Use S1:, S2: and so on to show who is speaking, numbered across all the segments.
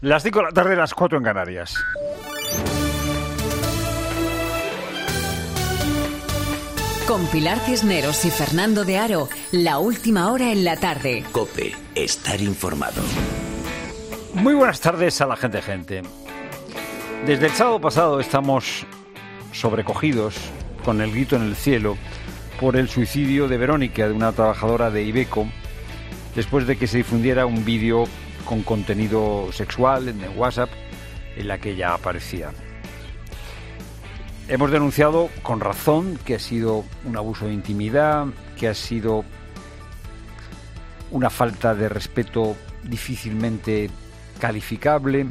S1: Las 5 de la tarde, las 4 en Canarias.
S2: Con Pilar Cisneros y Fernando de Aro, la última hora en la tarde.
S3: COPE, estar informado.
S1: Muy buenas tardes a la gente. Desde el sábado pasado estamos sobrecogidos con el grito en el cielo por el suicidio de Verónica, de una trabajadora de Iveco, después de que se difundiera un vídeo con contenido sexual en el WhatsApp en la que ella aparecía. Hemos denunciado con razón que ha sido un abuso de intimidad, que ha sido una falta de respeto difícilmente calificable.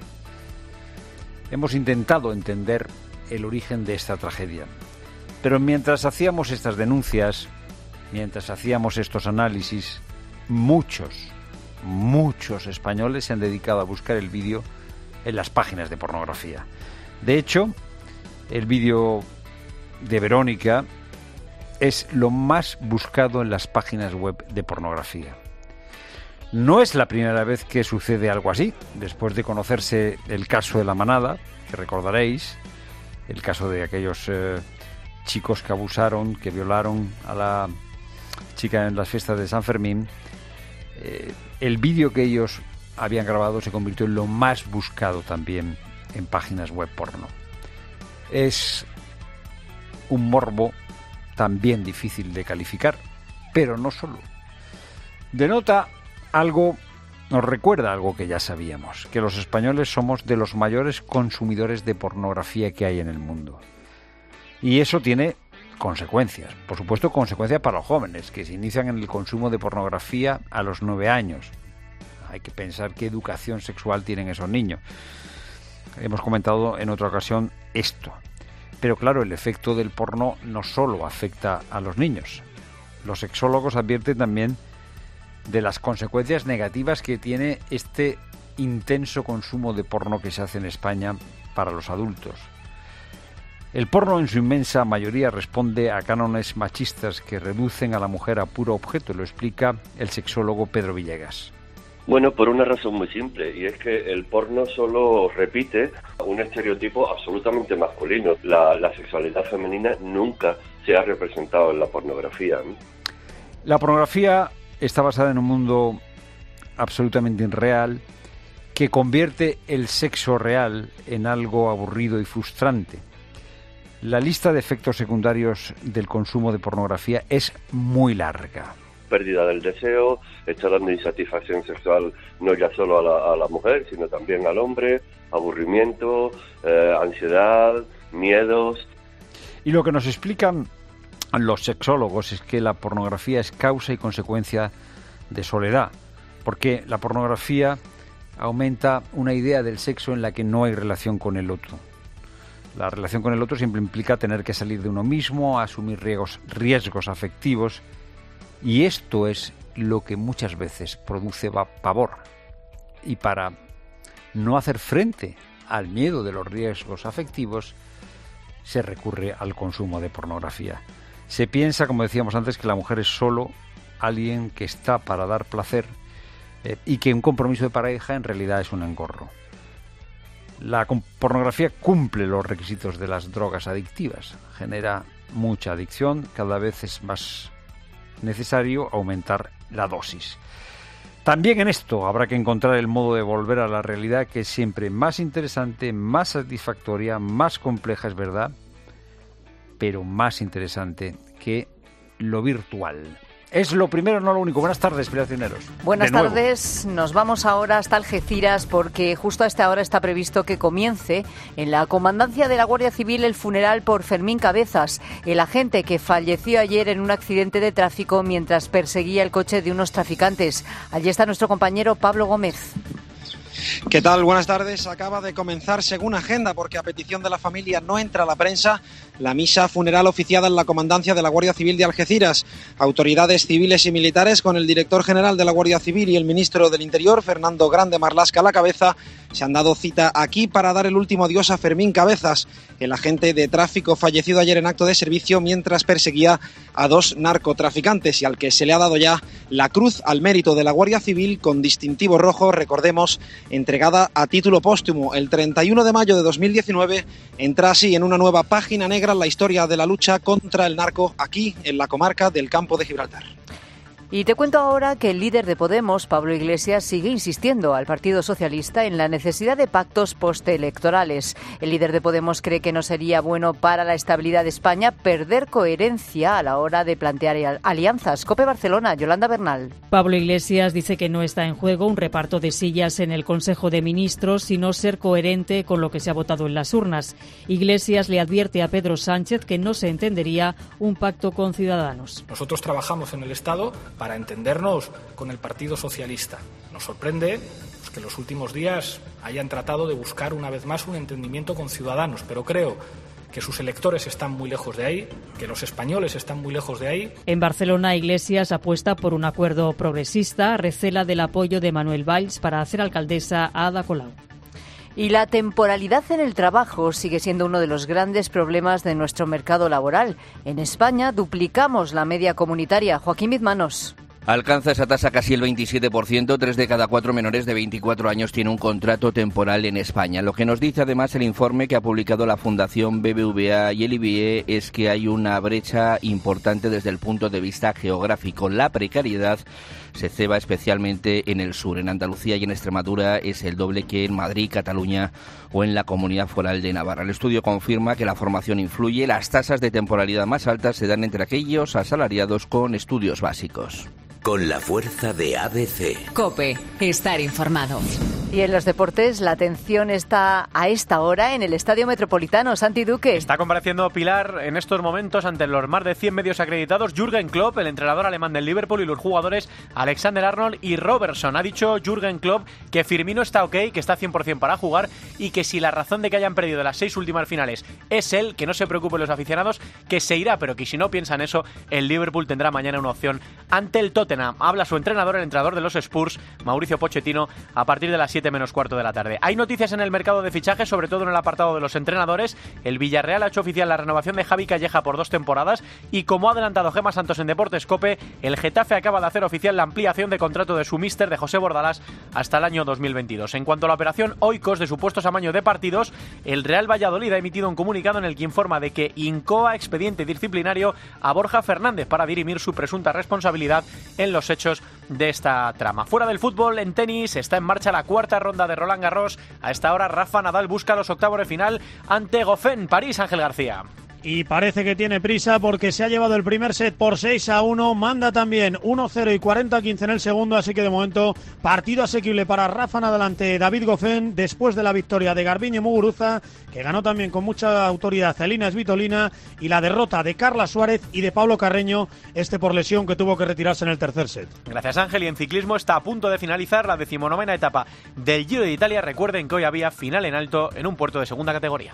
S1: Hemos intentado entender el origen de esta tragedia. Pero mientras hacíamos estas denuncias, mientras hacíamos estos análisis, muchos españoles se han dedicado a buscar el vídeo en las páginas de pornografía. De hecho, el vídeo de Verónica es lo más buscado en las páginas web de pornografía. No es la primera vez que sucede algo así. Después de conocerse el caso de La Manada, que recordaréis, el caso de aquellos chicos que abusaron, que violaron a la chica en las fiestas de San Fermín, el vídeo que ellos habían grabado se convirtió en lo más buscado también en páginas web porno. Es un morbo también difícil de calificar, pero no solo. Denota algo, nos recuerda algo que ya sabíamos, que los españoles somos de los mayores consumidores de pornografía que hay en el mundo. Y eso tiene consecuencias, por supuesto consecuencias para los jóvenes, que se inician en el consumo de pornografía a los 9 años. Hay que pensar qué educación sexual tienen esos niños. Hemos comentado en otra ocasión esto. Pero claro, el efecto del porno no solo afecta a los niños. Los sexólogos advierten también de las consecuencias negativas que tiene este intenso consumo de porno que se hace en España para los adultos. El porno en su inmensa mayoría responde a cánones machistas que reducen a la mujer a puro objeto, lo explica el sexólogo Pedro Villegas.
S4: Bueno, por una razón muy simple, y es que el porno solo repite un estereotipo absolutamente masculino. La sexualidad femenina nunca se ha representado en la pornografía.
S1: La pornografía está basada en un mundo absolutamente irreal que convierte el sexo real en algo aburrido y frustrante. La lista de efectos secundarios del consumo de pornografía es muy larga.
S4: Pérdida del deseo, está dando insatisfacción sexual no ya solo a la mujer, sino también al hombre, aburrimiento, ansiedad, miedos.
S1: Y lo que nos explican los sexólogos es que la pornografía es causa y consecuencia de soledad, porque la pornografía aumenta una idea del sexo en la que no hay relación con el otro. La relación con el otro siempre implica tener que salir de uno mismo, asumir riesgos afectivos, y esto es lo que muchas veces produce pavor. Y para no hacer frente al miedo de los riesgos afectivos, se recurre al consumo de pornografía. Se piensa, como decíamos antes, que la mujer es solo alguien que está para dar placer y que un compromiso de pareja en realidad es un engorro. La pornografía cumple los requisitos de las drogas adictivas, genera mucha adicción, cada vez es más necesario aumentar la dosis. También en esto habrá que encontrar el modo de volver a la realidad, que es siempre más interesante, más satisfactoria, más compleja, es verdad, pero más interesante que lo virtual. Es lo primero, no lo único. Buenas tardes, Pilar Cisneros.
S5: Buenas tardes. Nos vamos ahora hasta Algeciras porque justo a esta hora está previsto que comience en la comandancia de la Guardia Civil el funeral por Fermín Cabezas, el agente que falleció ayer en un accidente de tráfico mientras perseguía el coche de unos traficantes. Allí está nuestro compañero Pablo Gómez.
S6: ¿Qué tal? Buenas tardes. Acaba de comenzar según agenda, porque a petición de la familia no entra a la prensa, la misa funeral oficiada en la comandancia de la Guardia Civil de Algeciras. Autoridades civiles y militares, con el director general de la Guardia Civil y el ministro del Interior, Fernando Grande Marlaska, a la cabeza, se han dado cita aquí para dar el último adiós a Fermín Cabezas, el agente de tráfico fallecido ayer en acto de servicio mientras perseguía a 2 narcotraficantes y al que se le ha dado ya la Cruz al Mérito de la Guardia Civil con distintivo rojo, recordemos, entregada a título póstumo. El 31 de mayo de 2019 entra así en una nueva página negra en la historia de la lucha contra el narco aquí en la comarca del Campo de Gibraltar.
S5: Y te cuento ahora que el líder de Podemos, Pablo Iglesias, sigue insistiendo al Partido Socialista en la necesidad de pactos postelectorales. El líder de Podemos cree que no sería bueno para la estabilidad de España perder coherencia a la hora de plantear alianzas. COPE Barcelona, Yolanda Bernal.
S7: Pablo Iglesias dice que no está en juego un reparto de sillas en el Consejo de Ministros, sino ser coherente con lo que se ha votado en las urnas. Iglesias le advierte a Pedro Sánchez que no se entendería un pacto con Ciudadanos.
S8: Nosotros trabajamos en el Estado para entendernos con el Partido Socialista. Nos sorprende que en los últimos días hayan tratado de buscar una vez más un entendimiento con Ciudadanos, pero creo que sus electores están muy lejos de ahí, que los españoles están muy lejos de ahí.
S7: En Barcelona, Iglesias apuesta por un acuerdo progresista, recela del apoyo de Manuel Valls para hacer alcaldesa a Ada Colau.
S5: Y la temporalidad en el trabajo sigue siendo uno de los grandes problemas de nuestro mercado laboral. En España duplicamos la media comunitaria. Joaquín Bizmanos.
S9: Alcanza esa tasa casi el 27%, 3 de cada 4 menores de 24 años tiene un contrato temporal en España. Lo que nos dice además el informe que ha publicado la Fundación BBVA y el IBE es que hay una brecha importante desde el punto de vista geográfico. La precariedad se ceba especialmente en el sur. En Andalucía y en Extremadura es el doble que en Madrid, Cataluña o en la Comunidad Foral de Navarra. El estudio confirma que la formación influye. Las tasas de temporalidad más altas se dan entre aquellos asalariados con estudios básicos.
S3: Con la fuerza de ABC.
S2: COPE, estar informado.
S5: Y en los deportes, la atención está a esta hora en el Estadio Metropolitano. Santi Duque.
S10: Está compareciendo Pilar en estos momentos ante los más de 100 medios acreditados Jürgen Klopp, el entrenador alemán del Liverpool, y los jugadores Alexander-Arnold y Robertson. Ha dicho Jürgen Klopp que Firmino está ok, que está 100% para jugar y que si la razón de que hayan perdido las 6 últimas finales es él, que no se preocupen los aficionados, que se irá, pero que si no piensan eso, el Liverpool tendrá mañana una opción ante el Tottenham. Habla su entrenador, el entrenador de los Spurs, Mauricio Pochettino, a partir de las 7 menos cuarto de la tarde. Hay noticias en el mercado de fichajes, sobre todo en el apartado de los entrenadores. El Villarreal ha hecho oficial la renovación de Javi Calleja por 2 temporadas y, como ha adelantado Gemma Santos en Deportes COPE, el Getafe acaba de hacer oficial la ampliación de contrato de su míster, de José Bordalás, hasta el año 2022. En cuanto a la operación Oikos de supuestos amaños de partidos, el Real Valladolid ha emitido un comunicado en el que informa de que incoa expediente disciplinario a Borja Fernández para dirimir su presunta responsabilidad en los hechos de esta trama. Fuera del fútbol, en tenis, está en marcha la 4ª ronda de Roland Garros. A esta hora, Rafa Nadal busca los octavos de final ante Goffin, París. Ángel García.
S11: Y parece que tiene prisa porque se ha llevado el primer set por 6-1, manda también 1-0 y 40-15 en el segundo, así que de momento partido asequible para Rafa Nadal ante David Goffin, después de la victoria de Garbiñe Muguruza, que ganó también con mucha autoridad Elina Svitolina, y la derrota de Carla Suárez y de Pablo Carreño, por lesión, que tuvo que retirarse en el tercer set.
S10: Gracias, Ángel. Y en ciclismo está a punto de finalizar la 19ª etapa del Giro de Italia. Recuerden que hoy había final en alto en un puerto de segunda categoría.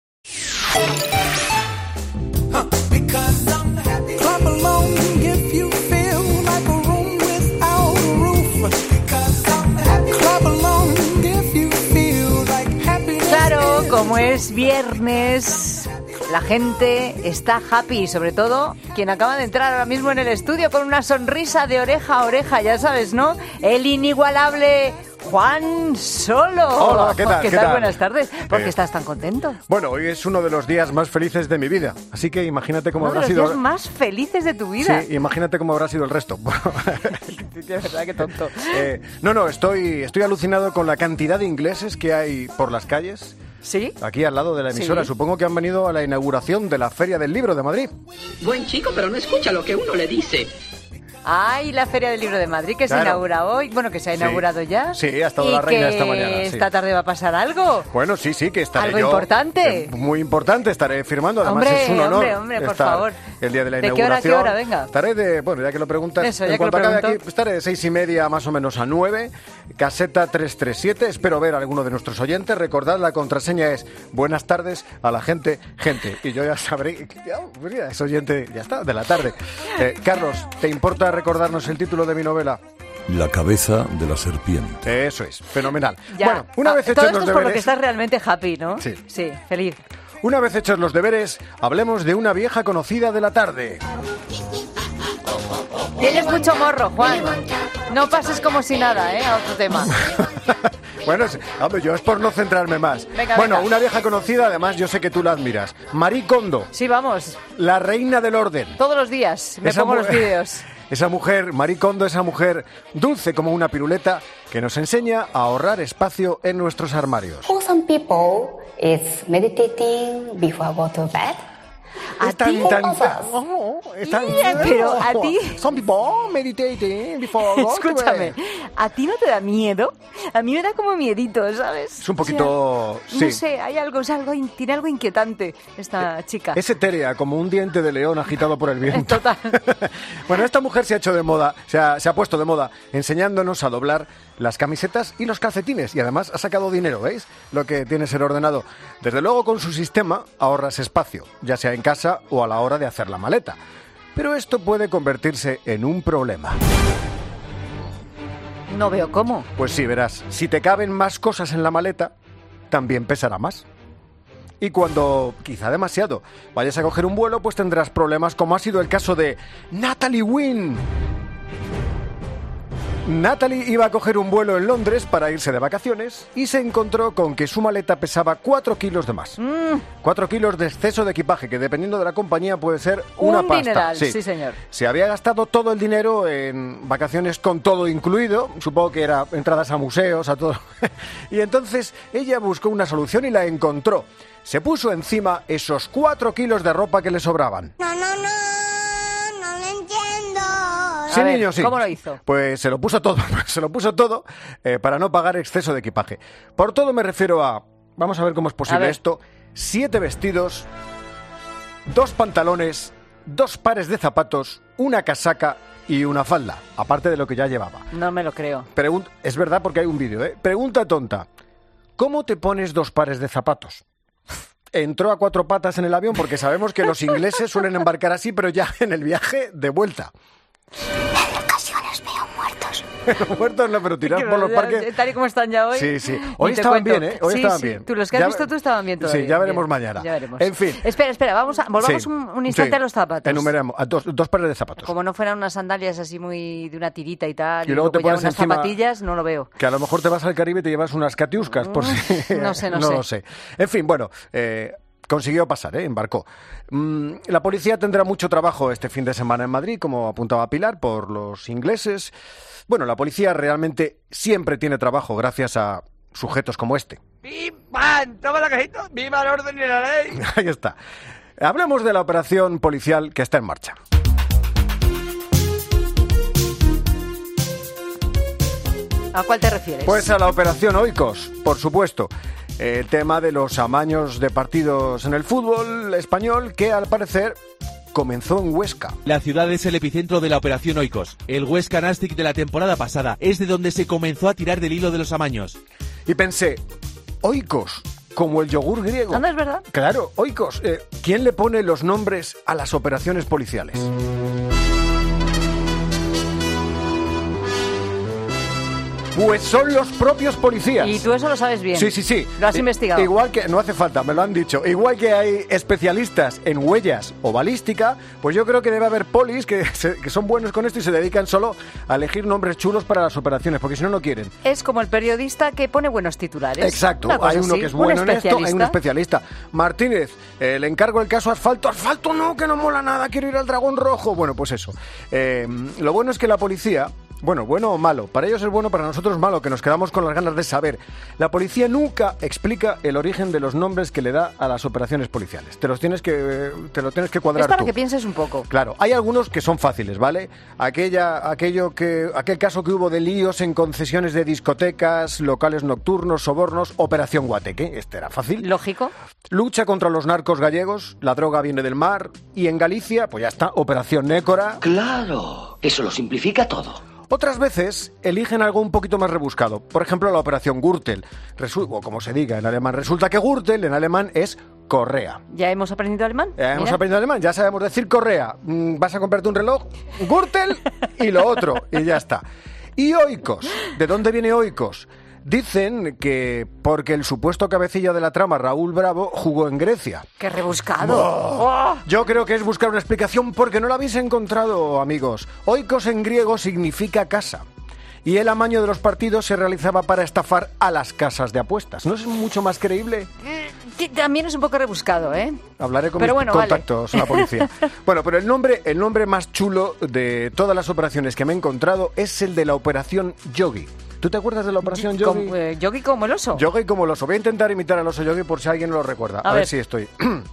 S5: Claro, como es viernes, la gente está happy, sobre todo quien acaba de entrar ahora mismo en el estudio con una sonrisa de oreja a oreja, ya sabes, ¿no? El inigualable Juan Solo.
S12: Hola, ¿qué tal?
S5: ¿Qué tal? Buenas tardes. ¿Por qué estás tan contento?
S12: Bueno, hoy es uno de los días más felices de mi vida, así que imagínate cómo habrá sido...
S5: Uno de los días más felices de tu vida.
S12: Sí, imagínate cómo habrá sido el resto.
S5: De verdad, qué tonto.
S12: Estoy alucinado con la cantidad de ingleses que hay por las calles.
S5: ¿Sí?
S12: Aquí al lado de la emisora.
S5: Sí.
S12: Supongo que han venido a la inauguración de la Feria del Libro de Madrid.
S13: Buen chico, pero no escucha lo que uno le dice.
S5: Ay, la Feria del Libro de Madrid, que se inaugura hoy. Bueno, que se ha inaugurado ya.
S12: Sí, ha estado la reina esta mañana.
S5: ¿Y que esta tarde va a pasar algo?
S12: Bueno, sí, que estaré
S5: ¿Algo
S12: yo.
S5: importante?
S12: Muy importante, estaré firmando. Además, es un honor
S5: por favor.
S12: El día de la
S5: ¿De
S12: inauguración.
S5: qué hora, venga?
S12: Estaré ya que lo preguntas,
S5: Eso,
S12: en cuanto acabe aquí, estaré de 6:30 más o menos a 9, caseta 337. Espero ver a alguno de nuestros oyentes. Recordad, la contraseña es buenas tardes a la gente. Y yo ya sabré, pues ya es oyente, ya está, de la tarde. Carlos, ¿te importa recordarnos el título de mi novela?
S14: la cabeza de la serpiente.
S12: Eso es, fenomenal.
S5: Ya.
S12: Bueno, una vez
S5: todo
S12: hechos
S5: esto
S12: los
S5: es por lo que
S12: deberes...
S5: estás realmente happy, ¿no?
S12: Sí.
S5: Sí, feliz.
S12: Una vez hechos los deberes, hablemos de una vieja conocida de la tarde.
S5: Tienes mucho morro, Juan. No pases como si nada, a otro tema.
S12: Bueno, hombre, yo es por no centrarme más.
S5: Venga,
S12: bueno,
S5: venga.
S12: una vieja conocida, además yo sé que tú la admiras. Marie Kondo.
S5: Sí, vamos.
S12: La reina del orden.
S5: Todos los días me pongo los vídeos.
S12: Esa mujer, Marie Kondo, esa mujer dulce como una piruleta que nos enseña a ahorrar espacio en nuestros armarios.
S15: For some people, it's meditating before go to bed.
S5: Pero a ti...
S12: Some people meditating before go to
S5: Escúchame,
S12: bed.
S5: ¿a ti no te da miedo? A mí me da como miedito, ¿sabes?
S12: Es un poquito...
S5: No sé, hay algo, tiene algo inquietante esta chica.
S12: Es etérea, como un diente de león agitado por el viento.
S5: Total.
S12: Bueno, esta mujer se ha hecho de moda, se ha puesto de moda, enseñándonos a doblar las camisetas y los calcetines. Y además ha sacado dinero, ¿veis? Lo que tiene ser ordenado. Desde luego, con su sistema ahorras espacio, ya sea en casa o a la hora de hacer la maleta. Pero esto puede convertirse en un problema.
S5: No veo cómo.
S12: Pues sí, verás, si te caben más cosas en la maleta, también pesará más. Y cuando, quizá demasiado, vayas a coger un vuelo, pues tendrás problemas, como ha sido el caso de Natalie Wynn. Natalie iba a coger un vuelo en Londres para irse de vacaciones y se encontró con que su maleta pesaba 4 kilos de más. 4 kilos de exceso de equipaje, que dependiendo de la compañía puede ser una
S5: Un
S12: pasta.
S5: dineral, sí, señor.
S12: Se había gastado todo el dinero en vacaciones con todo incluido, supongo que era entradas a museos, a todo. Y entonces ella buscó una solución y la encontró. Se puso encima esos 4 kilos de ropa que le sobraban.
S15: No lo entiendo.
S12: Sí,
S5: A ver,
S12: niño, sí.
S5: ¿cómo lo hizo?
S12: Pues se lo puso todo para no pagar exceso de equipaje. Por todo me refiero a, vamos a ver cómo es posible esto, 7 vestidos, 2 pantalones, 2 pares de zapatos, una casaca y una falda, aparte de lo que ya llevaba.
S5: No me lo creo.
S12: Es verdad porque hay un vídeo, ¿eh? Pregunta tonta, ¿cómo te pones 2 pares de zapatos? Entró a 4 patas en el avión porque sabemos que los ingleses suelen embarcar así, pero ya en el viaje de vuelta.
S15: En ocasiones veo muertos.
S12: Muertos no, pero tirados por los parques.
S5: Tal y como están ya hoy.
S12: Sí. Hoy estaban bien, ¿eh? Hoy estaban bien.
S5: Tú, los que has visto tú estaban bien todavía.
S12: Sí, ya veremos
S5: bien.
S12: mañana.
S5: Ya veremos.
S12: En fin.
S5: Espera, volvamos un instante a los zapatos.
S12: Enumeramos, a dos pares de zapatos.
S5: Como no fueran unas sandalias así muy de una tirita y tal,
S12: Y luego te
S5: ya
S12: pones
S5: unas
S12: encima,
S5: zapatillas, no lo veo.
S12: Que a lo mejor te vas al Caribe y te llevas unas catiuscas, por si...
S5: No sé.
S12: lo sé. En fin, bueno... consiguió pasar, embarcó. La policía tendrá mucho trabajo este fin de semana en Madrid, como apuntaba Pilar, por los ingleses. Bueno, la policía realmente siempre tiene trabajo gracias a sujetos como este.
S16: ¡Viva! ¡Toma la cajita! ¡Viva el orden y la ley!
S12: Ahí está. Hablemos de la operación policial que está en marcha.
S5: ¿A cuál te refieres?
S12: Pues a la operación Oikos, por supuesto. El tema de los amaños de partidos en el fútbol español que al parecer comenzó en Huesca.
S17: La ciudad es el epicentro de la operación Oikos. El Huesca Nastic de la temporada pasada es de donde se comenzó a tirar del hilo de los amaños.
S12: Y pensé, Oikos, como el yogur griego.
S5: ¿No es verdad?
S12: Claro, Oikos. ¿Quién le pone los nombres a las operaciones policiales? Pues son los propios policías.
S5: Y tú eso lo sabes bien.
S12: Sí.
S5: Lo has investigado.
S12: Igual que, no hace falta, me lo han dicho. Igual que hay especialistas en huellas o balística, pues yo creo que debe haber polis que son buenos con esto y se dedican solo a elegir nombres chulos para las operaciones, porque si no, no quieren.
S5: Es como el periodista que pone buenos titulares.
S12: Exacto, hay uno que es bueno en esto, hay un especialista. Martínez, le encargo el caso asfalto. Asfalto no, que no mola nada, quiero ir al Dragón Rojo. Bueno, pues eso. Lo bueno es que la policía... Bueno o malo. Para ellos es bueno, para nosotros es malo, que nos quedamos con las ganas de saber. La policía nunca explica el origen de los nombres que le da a las operaciones policiales. Te lo tienes que cuadrar
S5: tú. Es para
S12: tú.
S5: que pienses un poco.
S12: Claro, hay algunos que son fáciles, ¿vale? Aquel caso que hubo de líos en concesiones de discotecas, locales nocturnos, sobornos, Operación Guateque. Este era fácil.
S5: Lógico.
S12: Lucha contra los narcos gallegos, la droga viene del mar. Y en Galicia, pues ya está, Operación Nécora.
S3: Claro, eso lo simplifica todo.
S12: Otras veces eligen algo un poquito más rebuscado. Por ejemplo, la operación Gürtel. O como se diga en alemán. Resulta que Gürtel en alemán es correa.
S5: ¿Ya hemos aprendido alemán?
S12: Hemos aprendido alemán, ya sabemos decir correa. Vas a comprarte un reloj, Gürtel y lo otro, y ya está. Y Oikos. ¿De dónde viene Oikos? Dicen que porque el supuesto cabecilla de la trama, Raúl Bravo, jugó en Grecia.
S5: ¡Qué rebuscado!
S12: Yo creo que es buscar una explicación porque no la habéis encontrado, amigos. Oikos en griego significa casa. Y el amaño de los partidos se realizaba para estafar a las casas de apuestas. ¿No es mucho más creíble?
S5: También es un poco rebuscado, ¿eh?
S12: Hablaré con mis contactos en la policía. Bueno, pero el nombre más chulo de todas las operaciones que me he encontrado es el de la Operación Yogi. ¿Tú te acuerdas de la Operación Yogi?
S5: Yogi como el oso.
S12: Yogi como el oso. Voy a intentar imitar al oso Yogi por si alguien lo recuerda. A ver si estoy...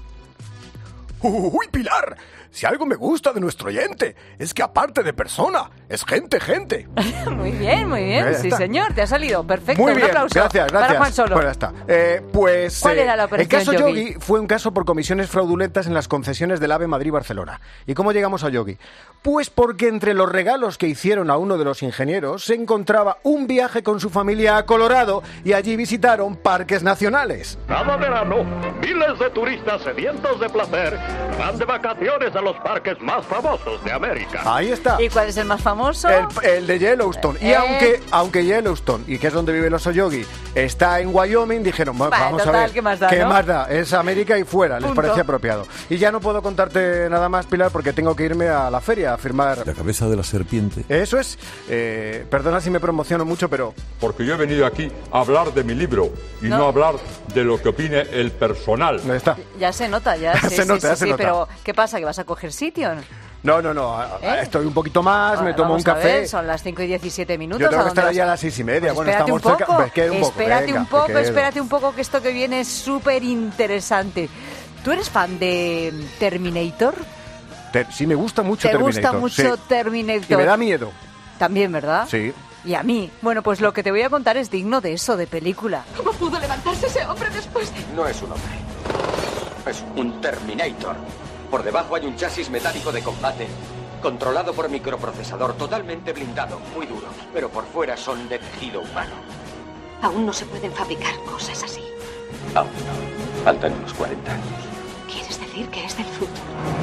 S12: ¡Uy, Pilar! Si algo me gusta de nuestro oyente, es que aparte de persona, es gente.
S5: Muy bien. Sí, señor, te ha salido. Perfecto,
S12: muy bien,
S5: un aplauso.
S12: Gracias.
S5: Para Juan Solo.
S12: Pues ya está.
S5: ¿Cuál era la operación
S12: el caso
S5: Yogi?
S12: Yogi fue un caso por comisiones fraudulentas en las concesiones del AVE Madrid-Barcelona. ¿Y cómo llegamos a Yogi? Pues porque entre los regalos que hicieron a uno de los ingenieros se encontraba un viaje con su familia a Colorado y allí visitaron parques nacionales.
S18: Cada verano, miles de turistas sedientos de placer van de vacaciones a los parques más famosos de América.
S12: Ahí está.
S5: ¿Y cuál es el más famoso?
S12: El de Yellowstone. Y aunque Yellowstone, y que es donde vive el oso Yogi, está en Wyoming, dijeron, vamos a ver,
S5: ¿qué más da?
S12: ¿Qué más da? Es América y fuera, les parecía apropiado. Y ya no puedo contarte nada más, Pilar, porque tengo que irme a la feria a firmar...
S14: La cabeza de la serpiente.
S12: Eso es. Perdona si me promociono mucho, pero...
S19: Porque yo he venido aquí a hablar de mi libro y no a hablar de lo que opine el personal.
S12: ¿Dónde está?
S5: Ya se nota,
S12: se nota.
S5: Pero ¿qué pasa? ¿Que vas a coger sitio?
S12: No. Estoy un poquito más, me tomo un café.
S5: A ver, son las 5:17 minutos.
S12: Yo tengo que estar allá a las 6:30. Bueno, estamos cerca.
S5: Espérate un poco, que esto que viene es súper interesante. ¿Tú eres fan de Terminator?
S12: Sí, me gusta mucho Terminator.
S5: ¿Te gusta mucho Terminator?
S12: Y me da miedo.
S5: También, ¿verdad?
S12: Sí.
S5: Y a mí. Bueno, pues lo que te voy a contar es digno de eso, de película.
S13: ¿Cómo pudo levantarse ese hombre después de...?
S20: No es un hombre. Es un Terminator. Por debajo hay un chasis metálico de combate, controlado por microprocesador, totalmente blindado, muy duro, pero por fuera son de tejido humano.
S15: Aún no se pueden fabricar cosas así.
S20: Aún no. Faltan unos 40 años.
S15: ¿Quieres decir que es del futuro?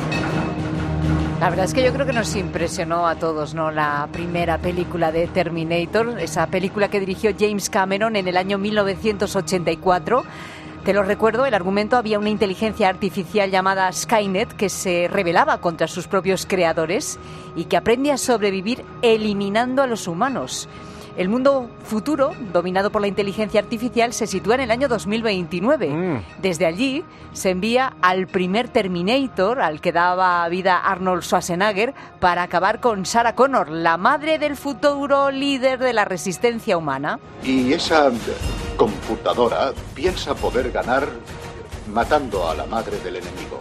S5: La verdad es que yo creo que nos impresionó a todos, ¿no? La primera película de Terminator, esa película que dirigió James Cameron en el año 1984. Te lo recuerdo, el argumento: había una inteligencia artificial llamada Skynet que se rebelaba contra sus propios creadores y que aprende a sobrevivir eliminando a los humanos. El mundo futuro, dominado por la inteligencia artificial, se sitúa en el año 2029. Desde allí se envía al primer Terminator, al que daba vida Arnold Schwarzenegger, para acabar con Sarah Connor, la madre del futuro líder de la resistencia humana.
S21: Y esa computadora piensa poder ganar matando a la madre del enemigo.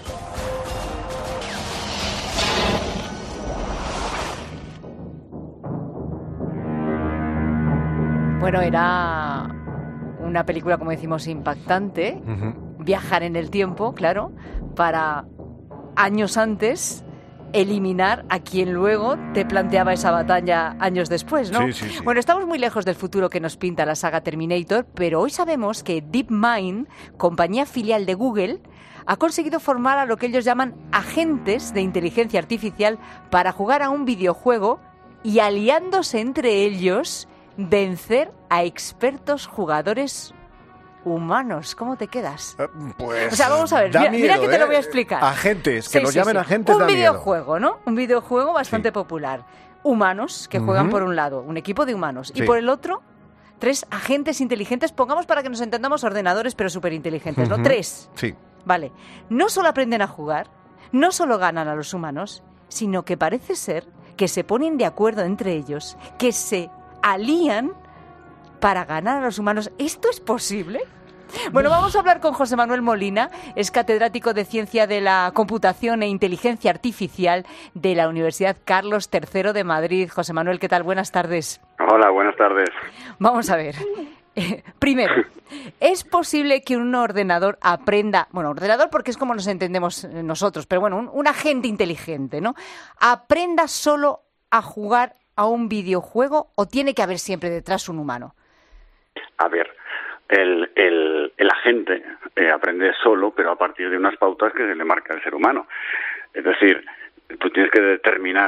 S5: Bueno, era una película, como decimos, impactante. Viajar en el tiempo, claro, para años antes eliminar a quien luego te planteaba esa batalla años después, ¿no?
S12: Sí.
S5: Bueno, estamos muy lejos del futuro que nos pinta la saga Terminator, pero hoy sabemos que DeepMind, compañía filial de Google, ha conseguido formar a lo que ellos llaman agentes de inteligencia artificial para jugar a un videojuego y, aliándose entre ellos, vencer a expertos jugadores humanos. ¿Cómo te quedas?
S12: Pues...
S5: O sea, vamos a ver, mira que te lo voy a explicar.
S12: Agentes, que los llamen agentes,
S5: un
S12: da miedo.
S5: Videojuego, ¿no? Un videojuego bastante popular. Humanos que juegan por un lado, un equipo de humanos, y por el otro, 3 agentes inteligentes, pongamos para que nos entendamos, ordenadores, pero súper inteligentes, ¿no? 3.
S12: Sí.
S5: Vale. No solo aprenden a jugar, no solo ganan a los humanos, sino que parece ser que se ponen de acuerdo entre ellos, que se alían para ganar a los humanos. ¿Esto es posible? Bueno, vamos a hablar con José Manuel Molina, es catedrático de Ciencia de la Computación e Inteligencia Artificial de la Universidad Carlos III de Madrid. José Manuel, ¿qué tal? Buenas tardes.
S22: Hola, buenas tardes.
S5: Vamos a ver. Primero, ¿es posible que un ordenador aprenda, bueno, ordenador porque es como nos entendemos nosotros, pero bueno, un agente inteligente, ¿no? ¿Aprenda solo a jugar a un videojuego o tiene que haber siempre detrás un humano?
S22: A ver, el agente aprende solo, pero a partir de unas pautas que se le marca al ser humano. Es decir, tú tienes que determinar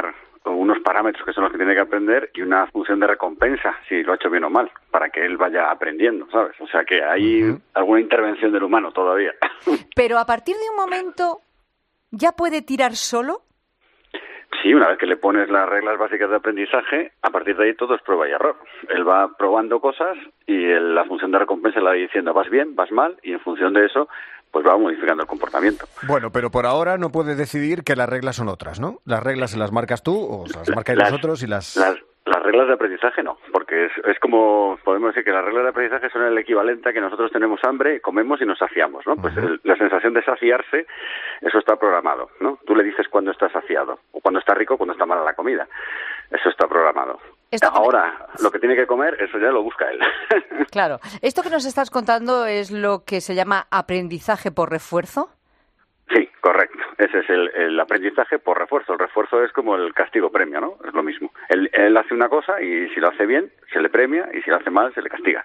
S22: unos parámetros que son los que tiene que aprender y una función de recompensa, si lo ha hecho bien o mal, para que él vaya aprendiendo, ¿sabes? O sea que hay alguna intervención del humano todavía.
S5: Pero a partir de un momento, ¿ya puede tirar solo?
S22: Sí, una vez que le pones las reglas básicas de aprendizaje, a partir de ahí todo es prueba y error. Él va probando cosas y la función de recompensa le va diciendo vas bien, vas mal, y en función de eso pues va modificando el comportamiento.
S12: Bueno, pero por ahora no puede decidir que las reglas son otras, ¿no? Las reglas se las marcas tú o se las marcáis vosotros y las
S22: reglas de aprendizaje no, porque es como, podemos decir que las reglas de aprendizaje son el equivalente a que nosotros tenemos hambre, comemos y nos saciamos, ¿no? Pues la sensación de saciarse, eso está programado, ¿no? Tú le dices cuando está saciado, o cuando está rico, cuando está mala la comida. Eso está programado. Ahora, lo que tiene que comer, eso ya lo busca él.
S5: Claro. ¿Esto que nos estás contando es lo que se llama aprendizaje por refuerzo?
S22: Sí, correcto. Ese es el aprendizaje por refuerzo. El refuerzo es como el castigo-premio, ¿no? Es lo mismo. Él hace una cosa y si lo hace bien, se le premia, y si lo hace mal, se le castiga.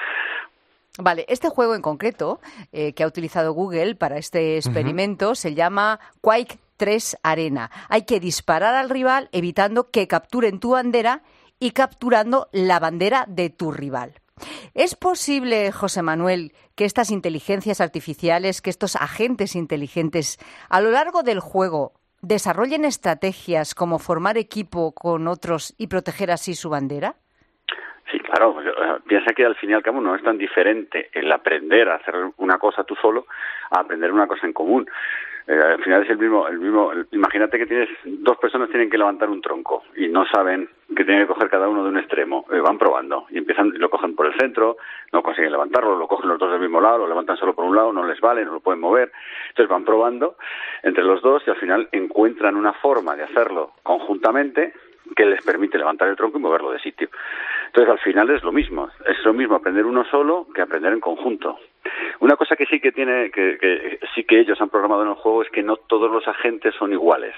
S5: Vale, este juego en concreto, que ha utilizado Google para este experimento, se llama Quake 3 Arena. Hay que disparar al rival evitando que capturen tu bandera y capturando la bandera de tu rival. ¿Es posible, José Manuel, que estas inteligencias artificiales, que estos agentes inteligentes, a lo largo del juego, desarrollen estrategias como formar equipo con otros y proteger así su bandera?
S22: Sí, claro. Piensa que al fin y al cabo no es tan diferente el aprender a hacer una cosa tú solo a aprender una cosa en común. Al final es el mismo. Imagínate que dos personas tienen que levantar un tronco y no saben que tienen que coger cada uno de un extremo. Van probando y lo cogen por el centro, no consiguen levantarlo, lo cogen los dos del mismo lado, lo levantan solo por un lado, no les vale, no lo pueden mover. Entonces van probando entre los dos y al final encuentran una forma de hacerlo conjuntamente que les permite levantar el tronco y moverlo de sitio. Entonces, al final es lo mismo aprender uno solo que aprender en conjunto. Una cosa que sí que tiene, que sí que ellos han programado en el juego es que no todos los agentes son iguales.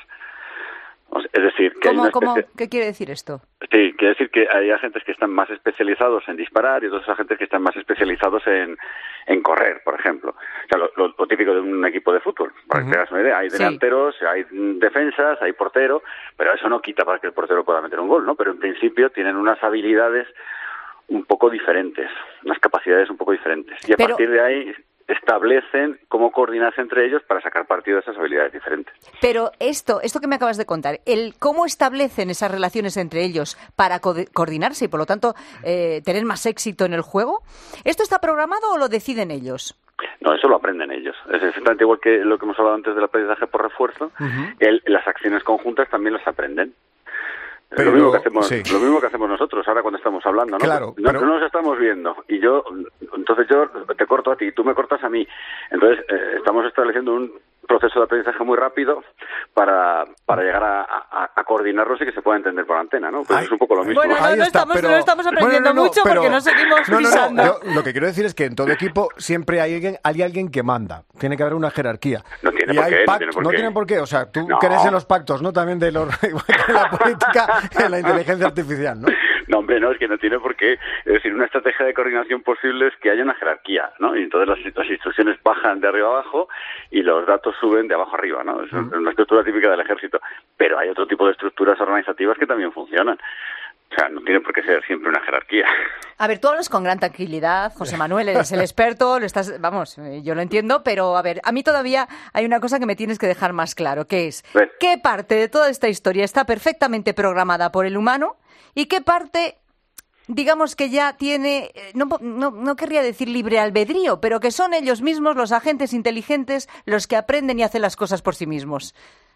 S22: Es decir, que
S5: ¿Qué quiere decir esto?
S22: Sí, quiere decir que hay agentes que están más especializados en disparar y otros agentes que están más especializados en correr, por ejemplo. O sea, lo típico de un equipo de fútbol. Para que te hagas una idea, hay delanteros, hay defensas, hay portero, pero eso no quita para que el portero pueda meter un gol, ¿no? Pero en principio tienen unas habilidades un poco diferentes, unas capacidades un poco diferentes. Y a partir de ahí establecen cómo coordinarse entre ellos para sacar partido de esas habilidades diferentes.
S5: Pero esto que me acabas de contar, cómo establecen esas relaciones entre ellos para coordinarse y, por lo tanto, tener más éxito en el juego, ¿esto está programado o lo deciden ellos?
S22: No, eso lo aprenden ellos. Es exactamente igual que lo que hemos hablado antes del aprendizaje por refuerzo. Las acciones conjuntas también las aprenden.
S12: Pero,
S22: lo mismo que hacemos nosotros ahora cuando estamos hablando, ¿no?
S12: Claro,
S22: no nos estamos viendo y entonces yo te corto a ti, tú me cortas a mí. Entonces estamos estableciendo un proceso de aprendizaje muy rápido para llegar a coordinarlos y que se pueda entender por antena, ¿no? Pues es un poco lo mismo.
S5: Bueno, no estamos aprendiendo mucho porque nos seguimos pisando.
S12: Yo lo que quiero decir es que en todo equipo siempre hay alguien que manda. Tiene que haber una jerarquía.
S22: No tiene por qué.
S12: No tienen por qué. O sea, tú crees en los pactos, ¿no? También de la política, en la inteligencia artificial, ¿no?
S22: No, hombre, no, es que no tiene por qué. Es decir, una estrategia de coordinación posible es que haya una jerarquía, ¿no? Y entonces las instrucciones bajan de arriba a abajo y los datos suben de abajo a arriba, ¿no? Es una estructura típica del ejército. Pero hay otro tipo de estructuras organizativas que también funcionan. O sea, no tiene por qué ser siempre una jerarquía.
S5: A ver, tú hablas con gran tranquilidad, José Manuel, eres el experto, yo lo entiendo, pero a ver, a mí todavía hay una cosa que me tienes que dejar más claro, que es, ¿qué parte de toda esta historia está perfectamente programada por el humano y qué parte, digamos que ya tiene, no querría decir libre albedrío, pero que son ellos mismos, los agentes inteligentes, los que aprenden y hacen las cosas por sí mismos?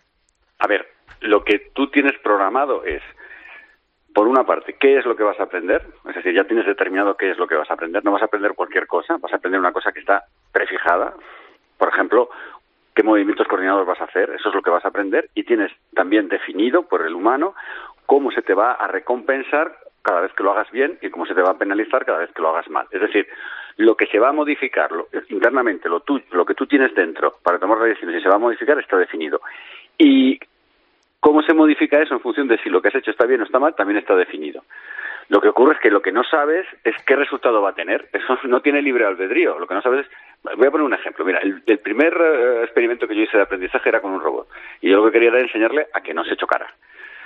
S22: A ver, lo que tú tienes programado es, por una parte, ¿qué es lo que vas a aprender? Es decir, ya tienes determinado qué es lo que vas a aprender. No vas a aprender cualquier cosa, vas a aprender una cosa que está prefijada. Por ejemplo, qué movimientos coordinados vas a hacer, eso es lo que vas a aprender. Y tienes también definido por el humano cómo se te va a recompensar cada vez que lo hagas bien y cómo se te va a penalizar cada vez que lo hagas mal. Es decir, lo que se va a modificar internamente, lo que tú tienes dentro para tomar las decisiones y se va a modificar está definido. Y cómo se modifica eso en función de si lo que has hecho está bien o está mal, también está definido. Lo que ocurre es que lo que no sabes es qué resultado va a tener. Eso no tiene libre albedrío. Lo que no sabes es... Voy a poner un ejemplo. Mira, el primer experimento que yo hice de aprendizaje era con un robot. Y yo lo que quería era enseñarle a que no se chocara.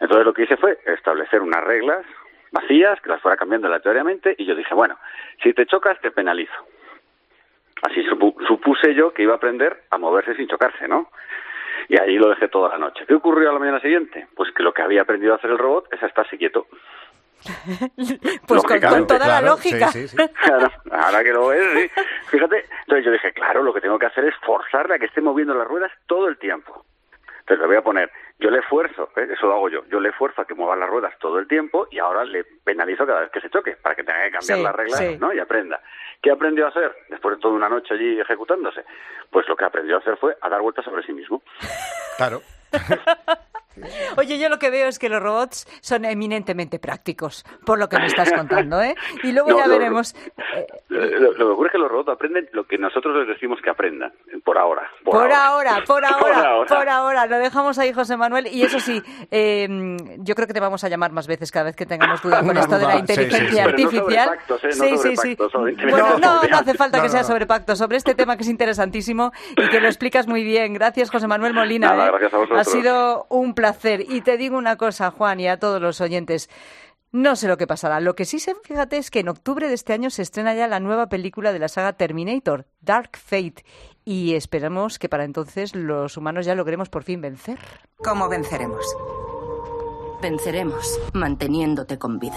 S22: Entonces lo que hice fue establecer unas reglas vacías, que las fuera cambiando aleatoriamente, y yo dije, bueno, si te chocas te penalizo. Así supuse yo que iba a aprender a moverse sin chocarse, ¿no? Y ahí lo dejé toda la noche. ¿Qué ocurrió a la mañana siguiente? Pues que lo que había aprendido a hacer el robot es a estarse quieto.
S5: Pues con toda la lógica.
S22: Sí. Claro, ahora que lo ves, sí. Fíjate, entonces yo dije, claro, lo que tengo que hacer es forzarle a que esté moviendo las ruedas todo el tiempo. Entonces le voy a poner, yo le esfuerzo, eso lo hago yo le esfuerzo a que mueva las ruedas todo el tiempo y ahora le penalizo cada vez que se choque, para que tenga que cambiar las reglas, ¿no? Y aprenda. ¿Qué aprendió a hacer después de toda una noche allí ejecutándose? Pues lo que aprendió a hacer fue a dar vueltas sobre sí mismo.
S12: Claro.
S5: Oye, yo lo que veo es que los robots son eminentemente prácticos, por lo que me estás contando, ¿eh? Y luego ya veremos.
S22: Lo que ocurre es que los robots aprenden lo que nosotros les decimos que aprendan, por ahora.
S5: Por ahora. Lo dejamos ahí, José Manuel. Y eso sí, yo creo que te vamos a llamar más veces cada vez que tengamos duda con esto de la inteligencia artificial.
S22: Sí.
S5: Bueno, no hace falta que sea sobre pactos, sobre este tema que es interesantísimo y que lo explicas muy bien. Gracias, José Manuel Molina.
S22: Nada, gracias a vosotros.
S5: Ha sido un placer. Y te digo una cosa, Juan, y a todos los oyentes. No sé lo que pasará. Lo que sí sé, fíjate, es que en octubre de este año se estrena ya la nueva película de la saga Terminator, Dark Fate. Y esperamos que para entonces los humanos ya logremos por fin vencer.
S1: ¿Cómo venceremos? Venceremos manteniéndote con vida.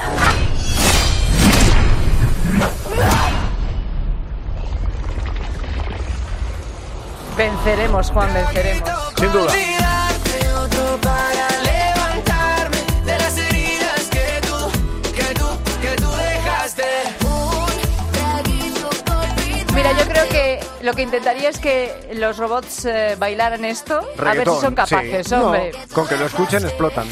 S5: Venceremos, Juan, venceremos.
S12: Sin duda.
S4: Para levantarme de las heridas que tú dejaste.
S5: Mira, yo creo que lo que intentaría es que los robots bailaran esto.
S12: Reggaetón,
S5: a ver si son capaces,
S12: sí.
S5: hombre.
S12: No, con que lo escuchen explotan.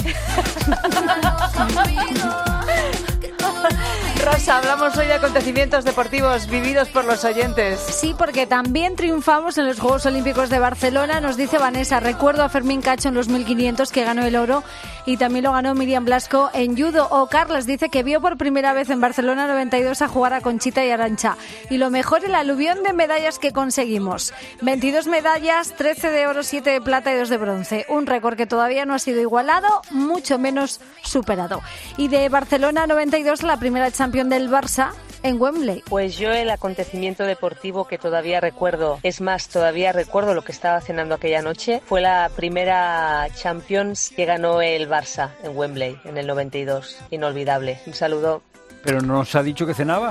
S5: Rosa, hablamos hoy de acontecimientos deportivos vividos por los oyentes.
S23: Sí, porque también triunfamos en los Juegos Olímpicos de Barcelona, nos dice Vanessa. Recuerdo a Fermín Cacho en los 1500 que ganó el oro y también lo ganó Miriam Blasco en judo. O Carlos dice que vio por primera vez en Barcelona 92 a jugar a Conchita y Arantxa. Y lo mejor, el aluvión de medallas que conseguimos. 22 medallas, 13 de oro, 7 de plata y 2 de bronce. Un récord que todavía no ha sido igualado, mucho menos superado. Y de Barcelona 92, la primera Champions del Barça en Wembley.
S24: Pues yo el acontecimiento deportivo que todavía recuerdo, es más, todavía recuerdo lo que estaba cenando aquella noche, fue la primera Champions que ganó el Barça en Wembley en el 92. Inolvidable. Un saludo.
S25: ¿Pero no nos ha dicho que cenaba?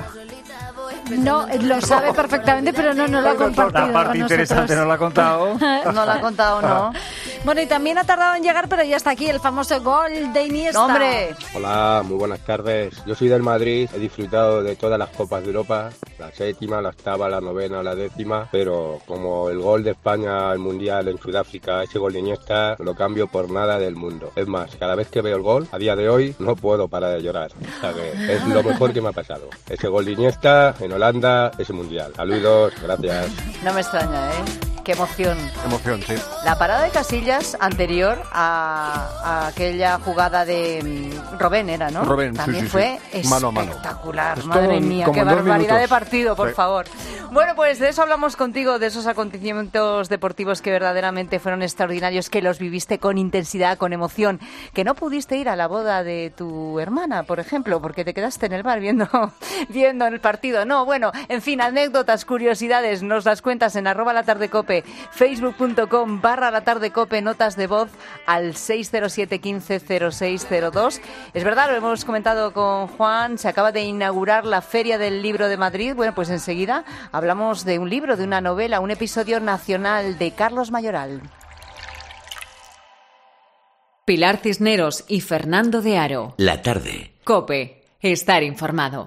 S23: No, lo sabe perfectamente, pero no lo ha compartido.
S25: La parte interesante no la ha contado.
S5: No la ha contado, no.
S23: Bueno, y también ha tardado en llegar, pero ya está aquí el famoso gol de Iniesta.
S5: ¡Hombre!
S26: Hola, muy buenas tardes. Yo soy del Madrid, he disfrutado de todas las Copas de Europa, la 7ª, la 8ª, la 9ª, la 10ª, pero como el gol de España al Mundial en Sudáfrica, ese gol de Iniesta, no lo cambio por nada del mundo. Es más, cada vez que veo el gol, a día de hoy, no puedo parar de llorar. O sea que es lo mejor que me ha pasado. Ese gol de Iniesta en Holanda, ese Mundial. Saludos, gracias.
S5: No me extraña, ¿eh? Qué emoción.
S12: Emoción, sí.
S5: La parada de Casillas anterior a aquella jugada de Robben era, ¿no?
S12: Robben,
S5: también
S12: sí,
S5: fue
S12: mano a mano.
S5: Espectacular. Madre mía, qué barbaridad de partido, por favor. Bueno, pues de eso hablamos contigo, de esos acontecimientos deportivos que verdaderamente fueron extraordinarios, que los viviste con intensidad, con emoción, que no pudiste ir a la boda de tu hermana, por ejemplo, porque te quedaste en el bar viendo el partido. No, bueno, en fin, anécdotas, curiosidades, nos las cuentas en @latardecope, facebook.com/latardecope, notas de voz al 607 15 0602. Es verdad, lo hemos comentado con Juan, se acaba de inaugurar la Feria del Libro de Madrid. Bueno, pues enseguida hablamos de un libro, de una novela, un episodio nacional de Carlos Mayoral.
S2: Pilar Cisneros y Fernando de Aro.
S27: La tarde.
S2: COPE. Estar informado.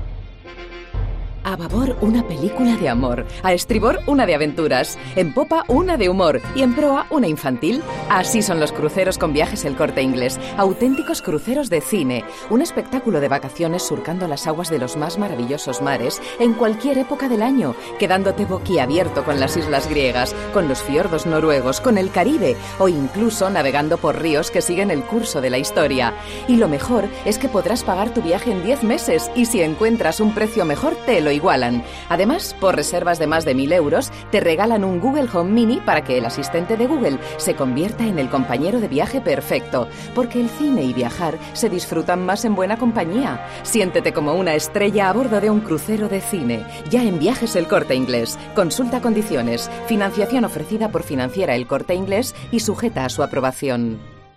S28: A babor, una película de amor. A estribor, una de aventuras. En popa, una de humor. Y en proa, una infantil. Así son los cruceros con Viajes El Corte Inglés. Auténticos cruceros de cine. Un espectáculo de vacaciones surcando las aguas de los más maravillosos mares en cualquier época del año, quedándote boquiabierto con las islas griegas, con los fiordos noruegos, con el Caribe o incluso navegando por ríos que siguen el curso de la historia. Y lo mejor es que podrás pagar tu viaje en 10 meses y si encuentras un precio mejor, te lo igualan. Además, por reservas de más de 1.000 euros, te regalan un Google Home Mini para que el asistente de Google se convierta en el compañero de viaje perfecto. Porque el cine y viajar se disfrutan más en buena compañía. Siéntete como una estrella a bordo de un crucero de cine. Ya en Viajes El Corte Inglés. Consulta condiciones. Financiación ofrecida por Financiera El Corte Inglés y sujeta a su aprobación.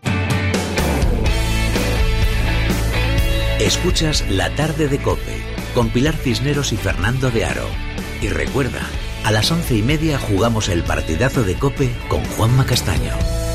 S6: Escuchas La Tarde de COPE con Pilar Cisneros y Fernando de Aro. Y recuerda, a las 11:30 jugamos el partidazo de COPE con Juanma Castaño.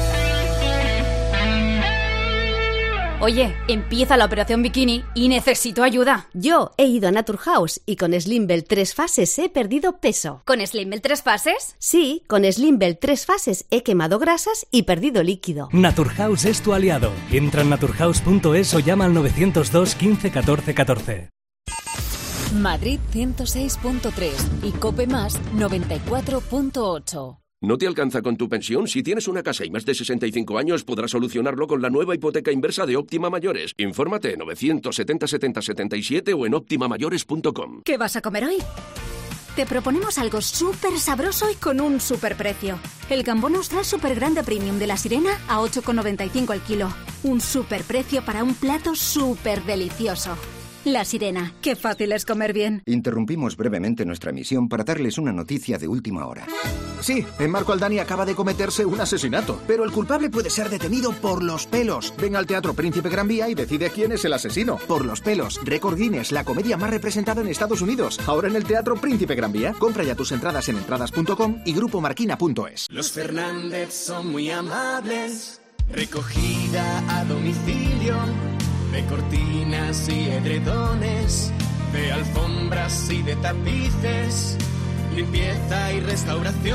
S7: Oye, empieza la operación bikini y necesito ayuda.
S8: Yo he ido a Naturhaus y con Slimbell 3 fases he perdido peso.
S7: ¿Con Slimbell 3 fases?
S8: Sí, con Slimbell 3 fases he quemado grasas y perdido líquido.
S9: Naturhaus es tu aliado. Entra en naturhaus.es o llama al 902 15 14 14.
S2: Madrid 106.3 y COPE Más 94.8.
S10: ¿No te alcanza con tu pensión? Si tienes una casa y más de 65 años, podrás solucionarlo con la nueva hipoteca inversa de Óptima Mayores. Infórmate 970 70 77 o en optimamayores.com.
S7: ¿Qué vas a comer hoy? Te proponemos algo súper sabroso y con un súper precio. El gambón austral súper grande premium de La Sirena a 8,95 el kilo. Un súper precio para un plato súper delicioso. La Sirena, qué fácil es comer bien.
S11: Interrumpimos brevemente nuestra emisión para darles una noticia de última hora.
S16: Sí, en Marco Aldani acaba de cometerse un asesinato, pero el culpable puede ser detenido por los pelos. Ven al Teatro Príncipe Gran Vía y decide quién es el asesino. Por los pelos, Récord Guinness, la comedia más representada en Estados Unidos. Ahora en el Teatro Príncipe Gran Vía. Compra ya tus entradas en entradas.com y grupomarquina.es.
S4: Los Fernández son muy amables. Recogida a domicilio. De cortinas y edredones, de alfombras y de tapices, limpieza y restauración.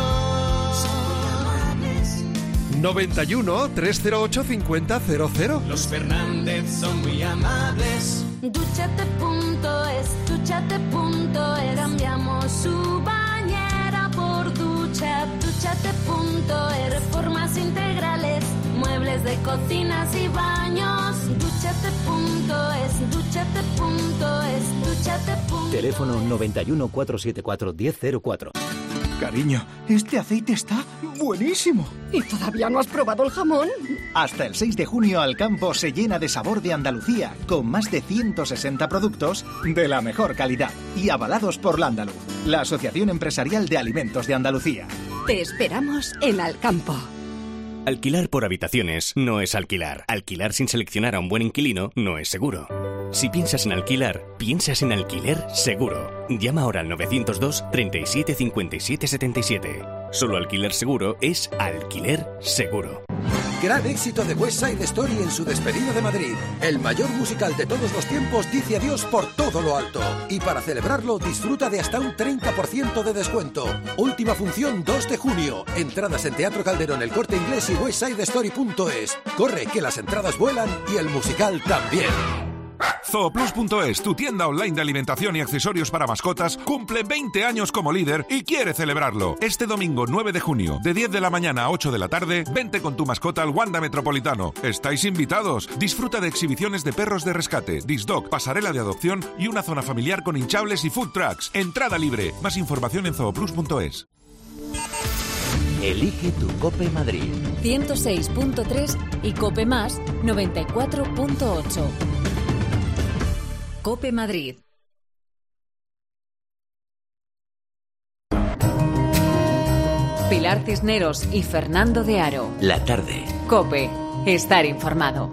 S27: 91 308 5000.
S4: Los Fernández son muy amables.
S7: Dúchate.es, dúchate.es. Cambiamos su bañera por ducha. Dúchate.es. Reformas integrales, muebles de cocinas y baños. Dúchate.es, dúchate.es, dúchate.es.
S6: Teléfono 91 474 1004.
S16: Cariño, este aceite está buenísimo.
S7: ¿Y todavía no has probado el jamón?
S16: Hasta el 6 de junio Alcampo se llena de sabor de Andalucía, con más de 160 productos de la mejor calidad y avalados por Landaluz, la Asociación Empresarial de Alimentos de Andalucía.
S7: Te esperamos en Alcampo.
S29: Alquilar por habitaciones no es alquilar. Alquilar sin seleccionar a un buen inquilino no es seguro. Si piensas en alquilar, piensas en Alquiler Seguro. Llama ahora al 902 37 57 77. Solo Alquiler Seguro es Alquiler Seguro.
S30: Gran éxito de West Side Story en su despedida de Madrid. El mayor musical de todos los tiempos dice adiós por todo lo alto. Y para celebrarlo disfruta de hasta un 30% de descuento. Última función 2 de junio. Entradas en Teatro Calderón, El Corte Inglés y westsidestory.es. Corre, que las entradas vuelan y el musical también.
S31: Zooplus.es, tu tienda online de alimentación y accesorios para mascotas, cumple 20 años como líder y quiere celebrarlo. Este domingo 9 de junio, de 10 de la mañana a 8 de la tarde, vente con tu mascota al Wanda Metropolitano. Estáis invitados. Disfruta de exhibiciones de perros de rescate, disc-dog, pasarela de adopción y una zona familiar con hinchables y food trucks. Entrada libre. Más información en zooplus.es.
S6: Elige tu COPE Madrid.
S2: 106.3 y COPE Más 94.8. COPE Madrid. Pilar Cisneros y Fernando de Aro.
S6: La tarde.
S2: COPE. Estar informado.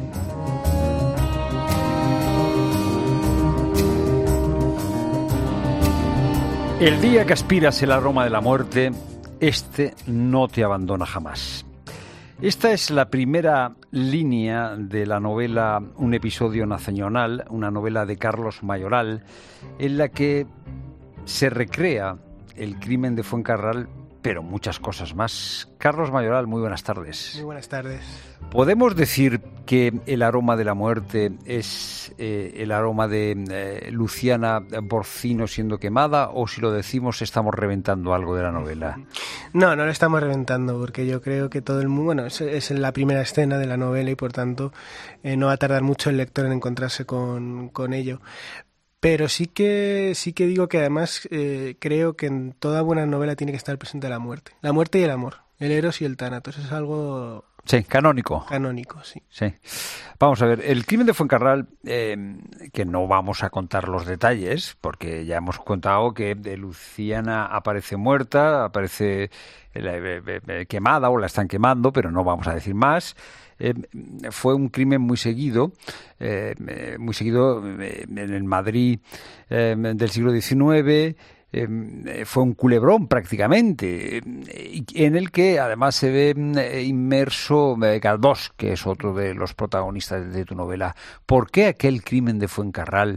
S25: El día que aspiras el aroma de la muerte, este no te abandona jamás. Esta es la primera línea de la novela Un episodio nacional, una novela de Carlos Mayoral, en la que se recrea el crimen de Fuencarral, pero muchas cosas más. Carlos Mayoral, muy buenas tardes.
S32: Muy buenas tardes.
S25: ¿Podemos decir que el aroma de la muerte es el aroma de Luciana Borcino siendo quemada, o si lo decimos estamos reventando algo de la novela?
S32: No lo estamos reventando, porque yo creo que todo el mundo, bueno, es la primera escena de la novela y por tanto no va a tardar mucho el lector en encontrarse con ello. Pero sí que digo que además creo que en toda buena novela tiene que estar presente la muerte y el amor, el eros y el tánatos, es algo...
S25: Sí, canónico.
S32: Canónico, sí.
S25: Vamos a ver, el crimen de Fuencarral, que no vamos a contar los detalles, porque ya hemos contado que Luciana aparece muerta, aparece quemada o la están quemando, pero no vamos a decir más. Fue un crimen muy seguido en el Madrid del siglo XIX. Fue un culebrón prácticamente, en el que además se ve inmerso Galdós, que es otro de los protagonistas de tu novela. ¿Por qué aquel crimen de Fuencarral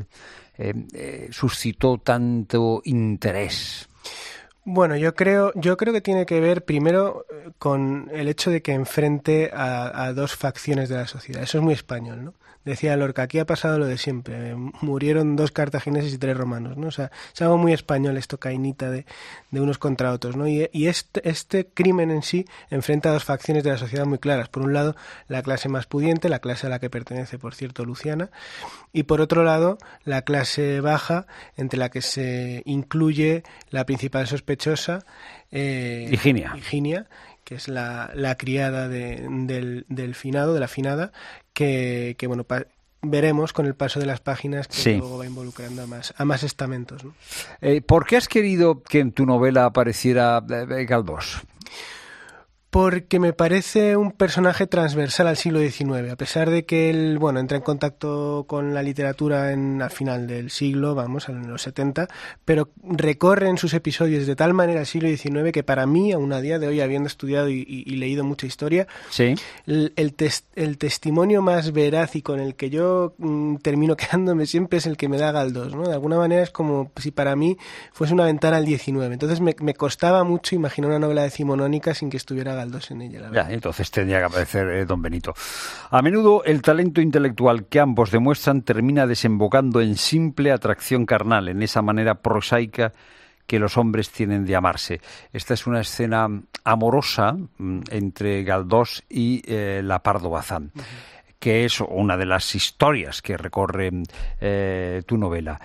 S25: suscitó tanto interés?
S32: Bueno, yo creo que tiene que ver primero con el hecho de que enfrente a dos facciones de la sociedad. Eso es muy español, ¿no? Decía Lorca, aquí ha pasado lo de siempre, murieron 2 cartagineses y 3 romanos, ¿no? O sea, es algo muy español esto, cainita de unos contra otros, ¿no? Y este crimen en sí enfrenta a dos facciones de la sociedad muy claras. Por un lado, la clase más pudiente, la clase a la que pertenece, por cierto, Luciana, y por otro lado, la clase baja, entre la que se incluye la principal sospechosa,
S25: Higinia,
S32: que es la criada del finado, de la finada, que bueno, veremos con el paso de las páginas que luego va involucrando a más estamentos, ¿no?
S25: ¿Por qué has querido que en tu novela apareciera Galdós?
S32: Porque me parece un personaje transversal al siglo XIX, a pesar de que él, bueno, entra en contacto con la literatura al final del siglo, en los 70, pero recorre en sus episodios de tal manera el siglo XIX que para mí, aún a día de hoy, habiendo estudiado y leído mucha historia, el testimonio más veraz y con el que yo termino quedándome siempre es el que me da Galdós, ¿no? De alguna manera es como si para mí fuese una ventana al XIX. Entonces me costaba mucho imaginar una novela decimonónica sin que estuviera Galdós en ella, la verdad.
S25: Ya, entonces tendría que aparecer Don Benito. A menudo el talento intelectual que ambos demuestran termina desembocando en simple atracción carnal, en esa manera prosaica que los hombres tienen de amarse. Esta es una escena amorosa entre Galdós y la Pardo Bazán, que es una de las historias que recorre tu novela.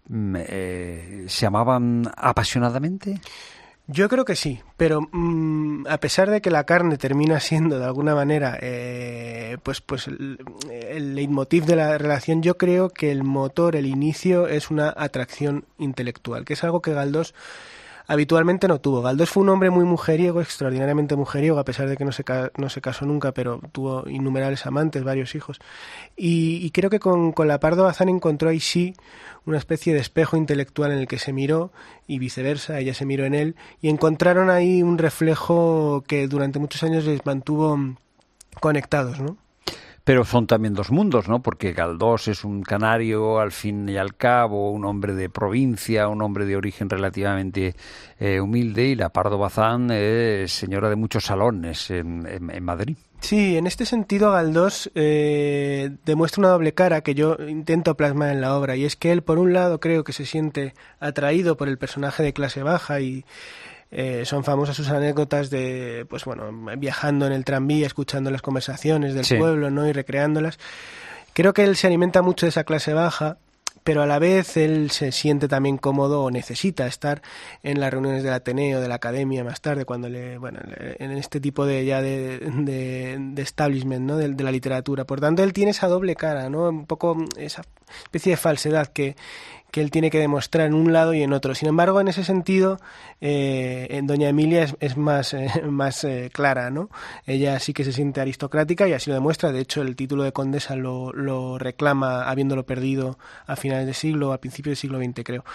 S25: ¿Se amaban apasionadamente?
S32: Yo creo que sí, pero a pesar de que la carne termina siendo de alguna manera pues el leitmotiv de la relación, yo creo que el motor, el inicio es una atracción intelectual, que es algo que Galdós habitualmente no tuvo. Galdós fue un hombre muy mujeriego, extraordinariamente mujeriego, a pesar de que no se casó nunca, pero tuvo innumerables amantes, varios hijos. Y creo que con la Pardo Bazán encontró ahí sí una especie de espejo intelectual en el que se miró y viceversa, ella se miró en él y encontraron ahí un reflejo que durante muchos años les mantuvo conectados, ¿no?
S25: Pero son también dos mundos, ¿no? Porque Galdós es un canario, al fin y al cabo, un hombre de provincia, un hombre de origen relativamente humilde, y la Pardo Bazán es señora de muchos salones en Madrid.
S32: Sí, en este sentido Galdós demuestra una doble cara que yo intento plasmar en la obra, y es que él, por un lado, creo que se siente atraído por el personaje de clase baja y son famosas sus anécdotas de, pues bueno, viajando en el tranvía, escuchando las conversaciones del pueblo, ¿no? Y recreándolas. Creo que él se alimenta mucho de esa clase baja, pero a la vez él se siente también cómodo o necesita estar en las reuniones del Ateneo, de la Academia más tarde, cuando en este tipo de establishment, ¿no? de la literatura. Por tanto, él tiene esa doble cara, ¿no? Un poco esa especie de falsedad que él tiene que demostrar en un lado y en otro. Sin embargo, en ese sentido, en Doña Emilia es más clara, ¿no? Ella sí que se siente aristocrática y así lo demuestra. De hecho, el título de condesa lo reclama habiéndolo perdido a finales de siglo, a principios del siglo XX, creo.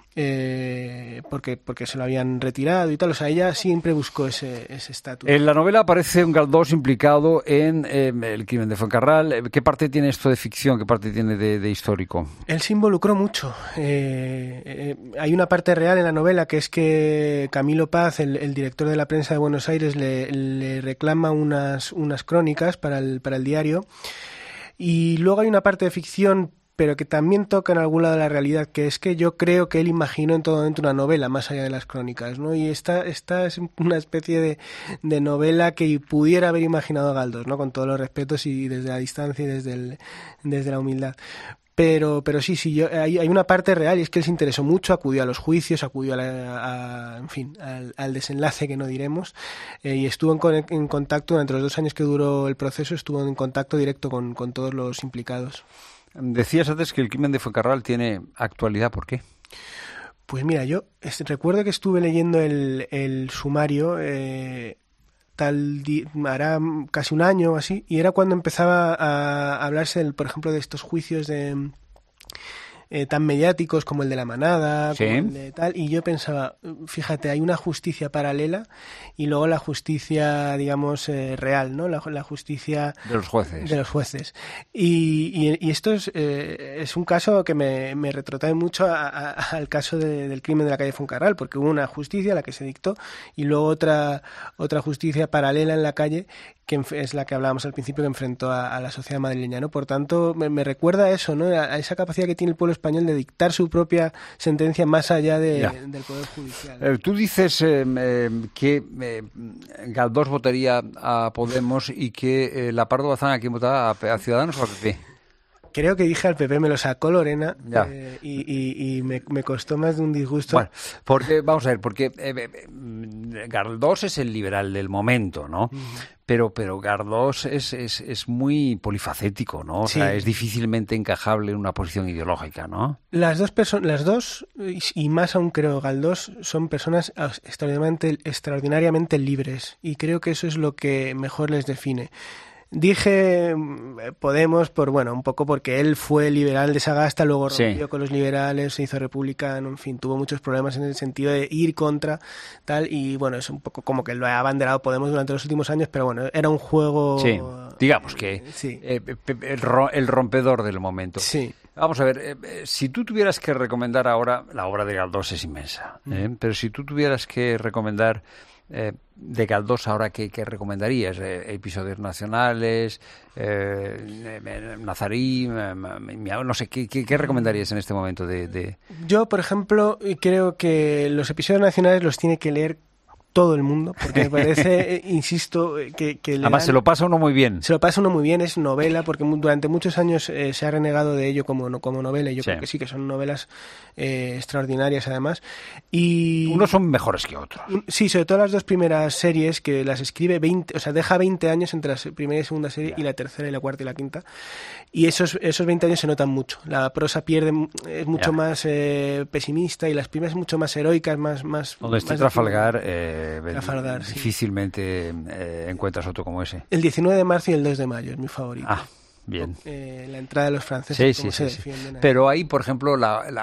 S32: Porque se lo habían retirado y tal. O sea, ella siempre buscó ese estatus.
S25: En la novela aparece un Galdós implicado en el crimen de Fuencarral. ¿Qué parte tiene esto de ficción? ¿Qué parte tiene de histórico?
S32: Él se involucró mucho. Hay una parte real en la novela, que es que Camilo Paz, el director de la prensa de Buenos Aires, le reclama unas crónicas para el diario. Y luego hay una parte de ficción, pero que también toca en algún lado de la realidad, que es que yo creo que él imaginó en todo momento una novela más allá de las crónicas, ¿no? Y esta es una especie de novela que pudiera haber imaginado Galdós, ¿no? Con todos los respetos y desde la distancia y desde la humildad. Pero sí, hay una parte real, y es que él se interesó mucho, acudió a los juicios, acudió en fin, al desenlace, que no diremos, y estuvo en contacto durante los 2 años que duró el proceso, estuvo en contacto directo con todos los implicados.
S25: Decías antes que el crimen de Fuencarral tiene actualidad, ¿por qué?
S32: Pues mira, yo recuerdo que estuve leyendo el sumario hará casi un año o así, y era cuando empezaba a hablarse, por ejemplo, de estos juicios tan mediáticos como el de la Manada,
S25: sí,
S32: como el de tal, y yo pensaba, fíjate, hay una justicia paralela y luego la justicia, digamos, real, ¿no? La justicia
S25: de los jueces.
S32: Y esto es un caso que me retrotrae mucho al caso del crimen de la calle Fuencarral, porque hubo una justicia, la que se dictó, y luego otra justicia paralela en la calle, que es la que hablábamos al principio, que enfrentó a la sociedad madrileña, ¿no? Por tanto, me recuerda a eso, ¿no? A esa capacidad que tiene el pueblo español de dictar su propia sentencia más allá del Poder Judicial.
S25: Tú dices que Galdós votaría a Podemos y que la Pardo Bazán, ¿a quién votaba? ¿A Ciudadanos o al PP?
S32: Creo que dije al PP, me lo sacó Lorena, y me costó más de un disgusto.
S25: Bueno, porque, vamos a ver, porque Galdós es el liberal del momento, ¿no? Pero Galdós es muy polifacético, ¿no? O sea, es difícilmente encajable en una posición ideológica, ¿no?
S32: Las dos, y más aún creo, Galdós, son personas extraordinariamente libres, y creo que eso es lo que mejor les define. Dije Podemos un poco porque él fue liberal de Sagasta, luego rompió con los liberales, se hizo republicano, en fin, tuvo muchos problemas en el sentido de ir contra tal, y bueno, es un poco como que lo ha abanderado Podemos durante los últimos años, pero bueno, era un juego...
S25: Sí, digamos que el rompedor del momento.
S32: Sí.
S25: Vamos a ver, si tú tuvieras que recomendar ahora, la obra de Galdós es inmensa, pero si tú tuvieras que recomendar de Galdós ahora, ¿qué recomendarías? Episodios nacionales, Nazarí, no sé, ¿qué recomendarías en este momento?
S32: Yo, por ejemplo, creo que los episodios nacionales los tiene que leer todo el mundo, porque me parece, insisto, que
S25: además se lo pasa uno muy bien.
S32: Se lo pasa uno muy bien, es novela, porque durante muchos años se ha renegado de ello como novela, y yo creo que sí, que son novelas extraordinarias además. Y
S25: unos son mejores que otros.
S32: Sí, sobre todo las 2 primeras series, que las escribe deja 20 años entre la primera y segunda serie, y la tercera y la cuarta y la quinta, y esos 20 años se notan mucho. La prosa es mucho más pesimista, y las primeras mucho más heroicas, más
S25: donde está Trafalgar,
S32: difícilmente
S25: encuentras otro como ese.
S32: El 19 de marzo y el 2 de mayo es mi favorito.
S25: Ah, bien.
S32: La entrada de los franceses, cómo se defienden.
S25: Pero ahí, por ejemplo,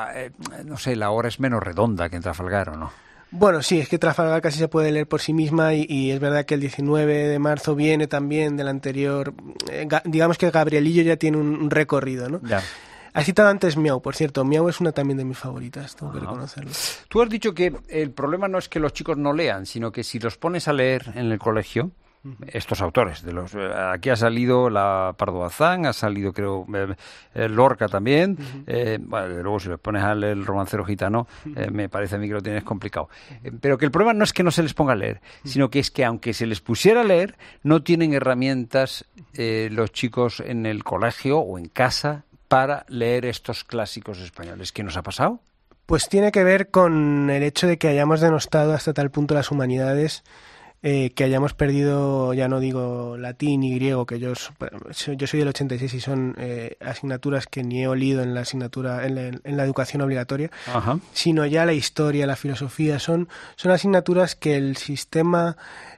S25: no sé, la hora es menos redonda que en Trafalgar, ¿o no?
S32: Bueno, sí, es que Trafalgar casi se puede leer por sí misma, y es verdad que el 19 de marzo viene también del anterior. Digamos que Gabrielillo ya tiene un recorrido, ¿no?
S25: Ya.
S32: Has citado antes Miau, por cierto. Miau es una también de mis favoritas, tengo que reconocerlo.
S25: Tú has dicho que el problema no es que los chicos no lean, sino que si los pones a leer en el colegio, estos autores, aquí ha salido la Pardo Bazán, ha salido creo Lorca también, bueno, luego si los pones a leer el Romancero Gitano, me parece a mí que lo tienes complicado. Pero que el problema no es que no se les ponga a leer, sino que es que aunque se les pusiera a leer, no tienen herramientas los chicos en el colegio o en casa para leer estos clásicos españoles. ¿Qué nos ha pasado?
S32: Pues tiene que ver con el hecho de que hayamos denostado hasta tal punto las humanidades, que hayamos perdido, ya no digo latín y griego, que yo soy del 86 y son asignaturas que ni he olido en la asignatura en la educación obligatoria, sino ya la historia, la filosofía, son asignaturas que el sistema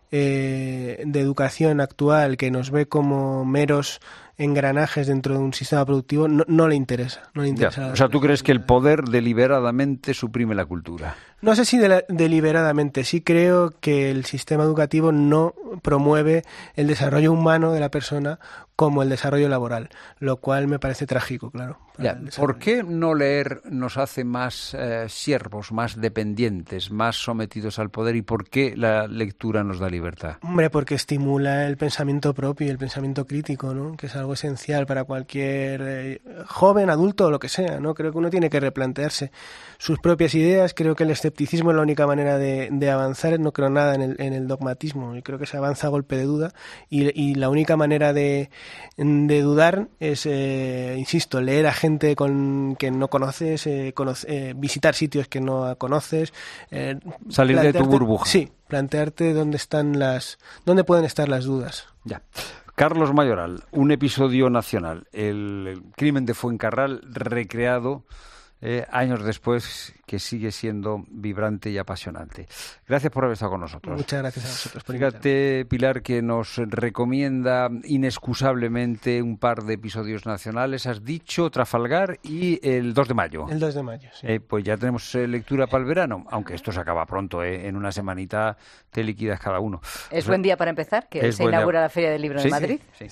S32: de educación actual, que nos ve como meros engranajes dentro de un sistema productivo, no le interesa.
S25: O sea, ¿tú crees que el poder deliberadamente suprime la cultura?
S32: No sé si deliberadamente, sí creo que el sistema educativo no promueve el desarrollo humano de la persona como el desarrollo laboral, lo cual me parece trágico, claro.
S25: ¿Por qué no leer nos hace más siervos, más dependientes, más sometidos al poder, y por qué la lectura nos da libertad?
S32: Hombre, porque estimula el pensamiento propio y el pensamiento crítico, ¿no? Que es algo esencial para cualquier joven, adulto o lo que sea, ¿no? Creo que uno tiene que replantearse sus propias ideas. Creo que el escepticismo es la única manera de avanzar. No creo nada en el dogmatismo, y creo que se avanza a golpe de duda, y la única manera de dudar es, insisto, leer a gente que no conoces, visitar sitios que no conoces.
S25: Salir de tu burbuja.
S32: Sí, plantearte dónde pueden estar las dudas.
S25: Ya. Carlos Mayoral, un episodio nacional, el crimen de Fuencarral recreado años después, que sigue siendo vibrante y apasionante. Gracias por haber estado con nosotros.
S32: Muchas gracias a vosotros por
S25: Fíjate, Pilar, que nos recomienda inexcusablemente un par de episodios nacionales. Has dicho Trafalgar y el 2 de mayo.
S32: El 2 de mayo, sí.
S25: Pues ya tenemos lectura para el verano, aunque esto se acaba pronto, en una semanita te liquidas cada uno.
S5: Es buen día para empezar, que se inaugura la Feria del Libro en Madrid.
S32: Sí.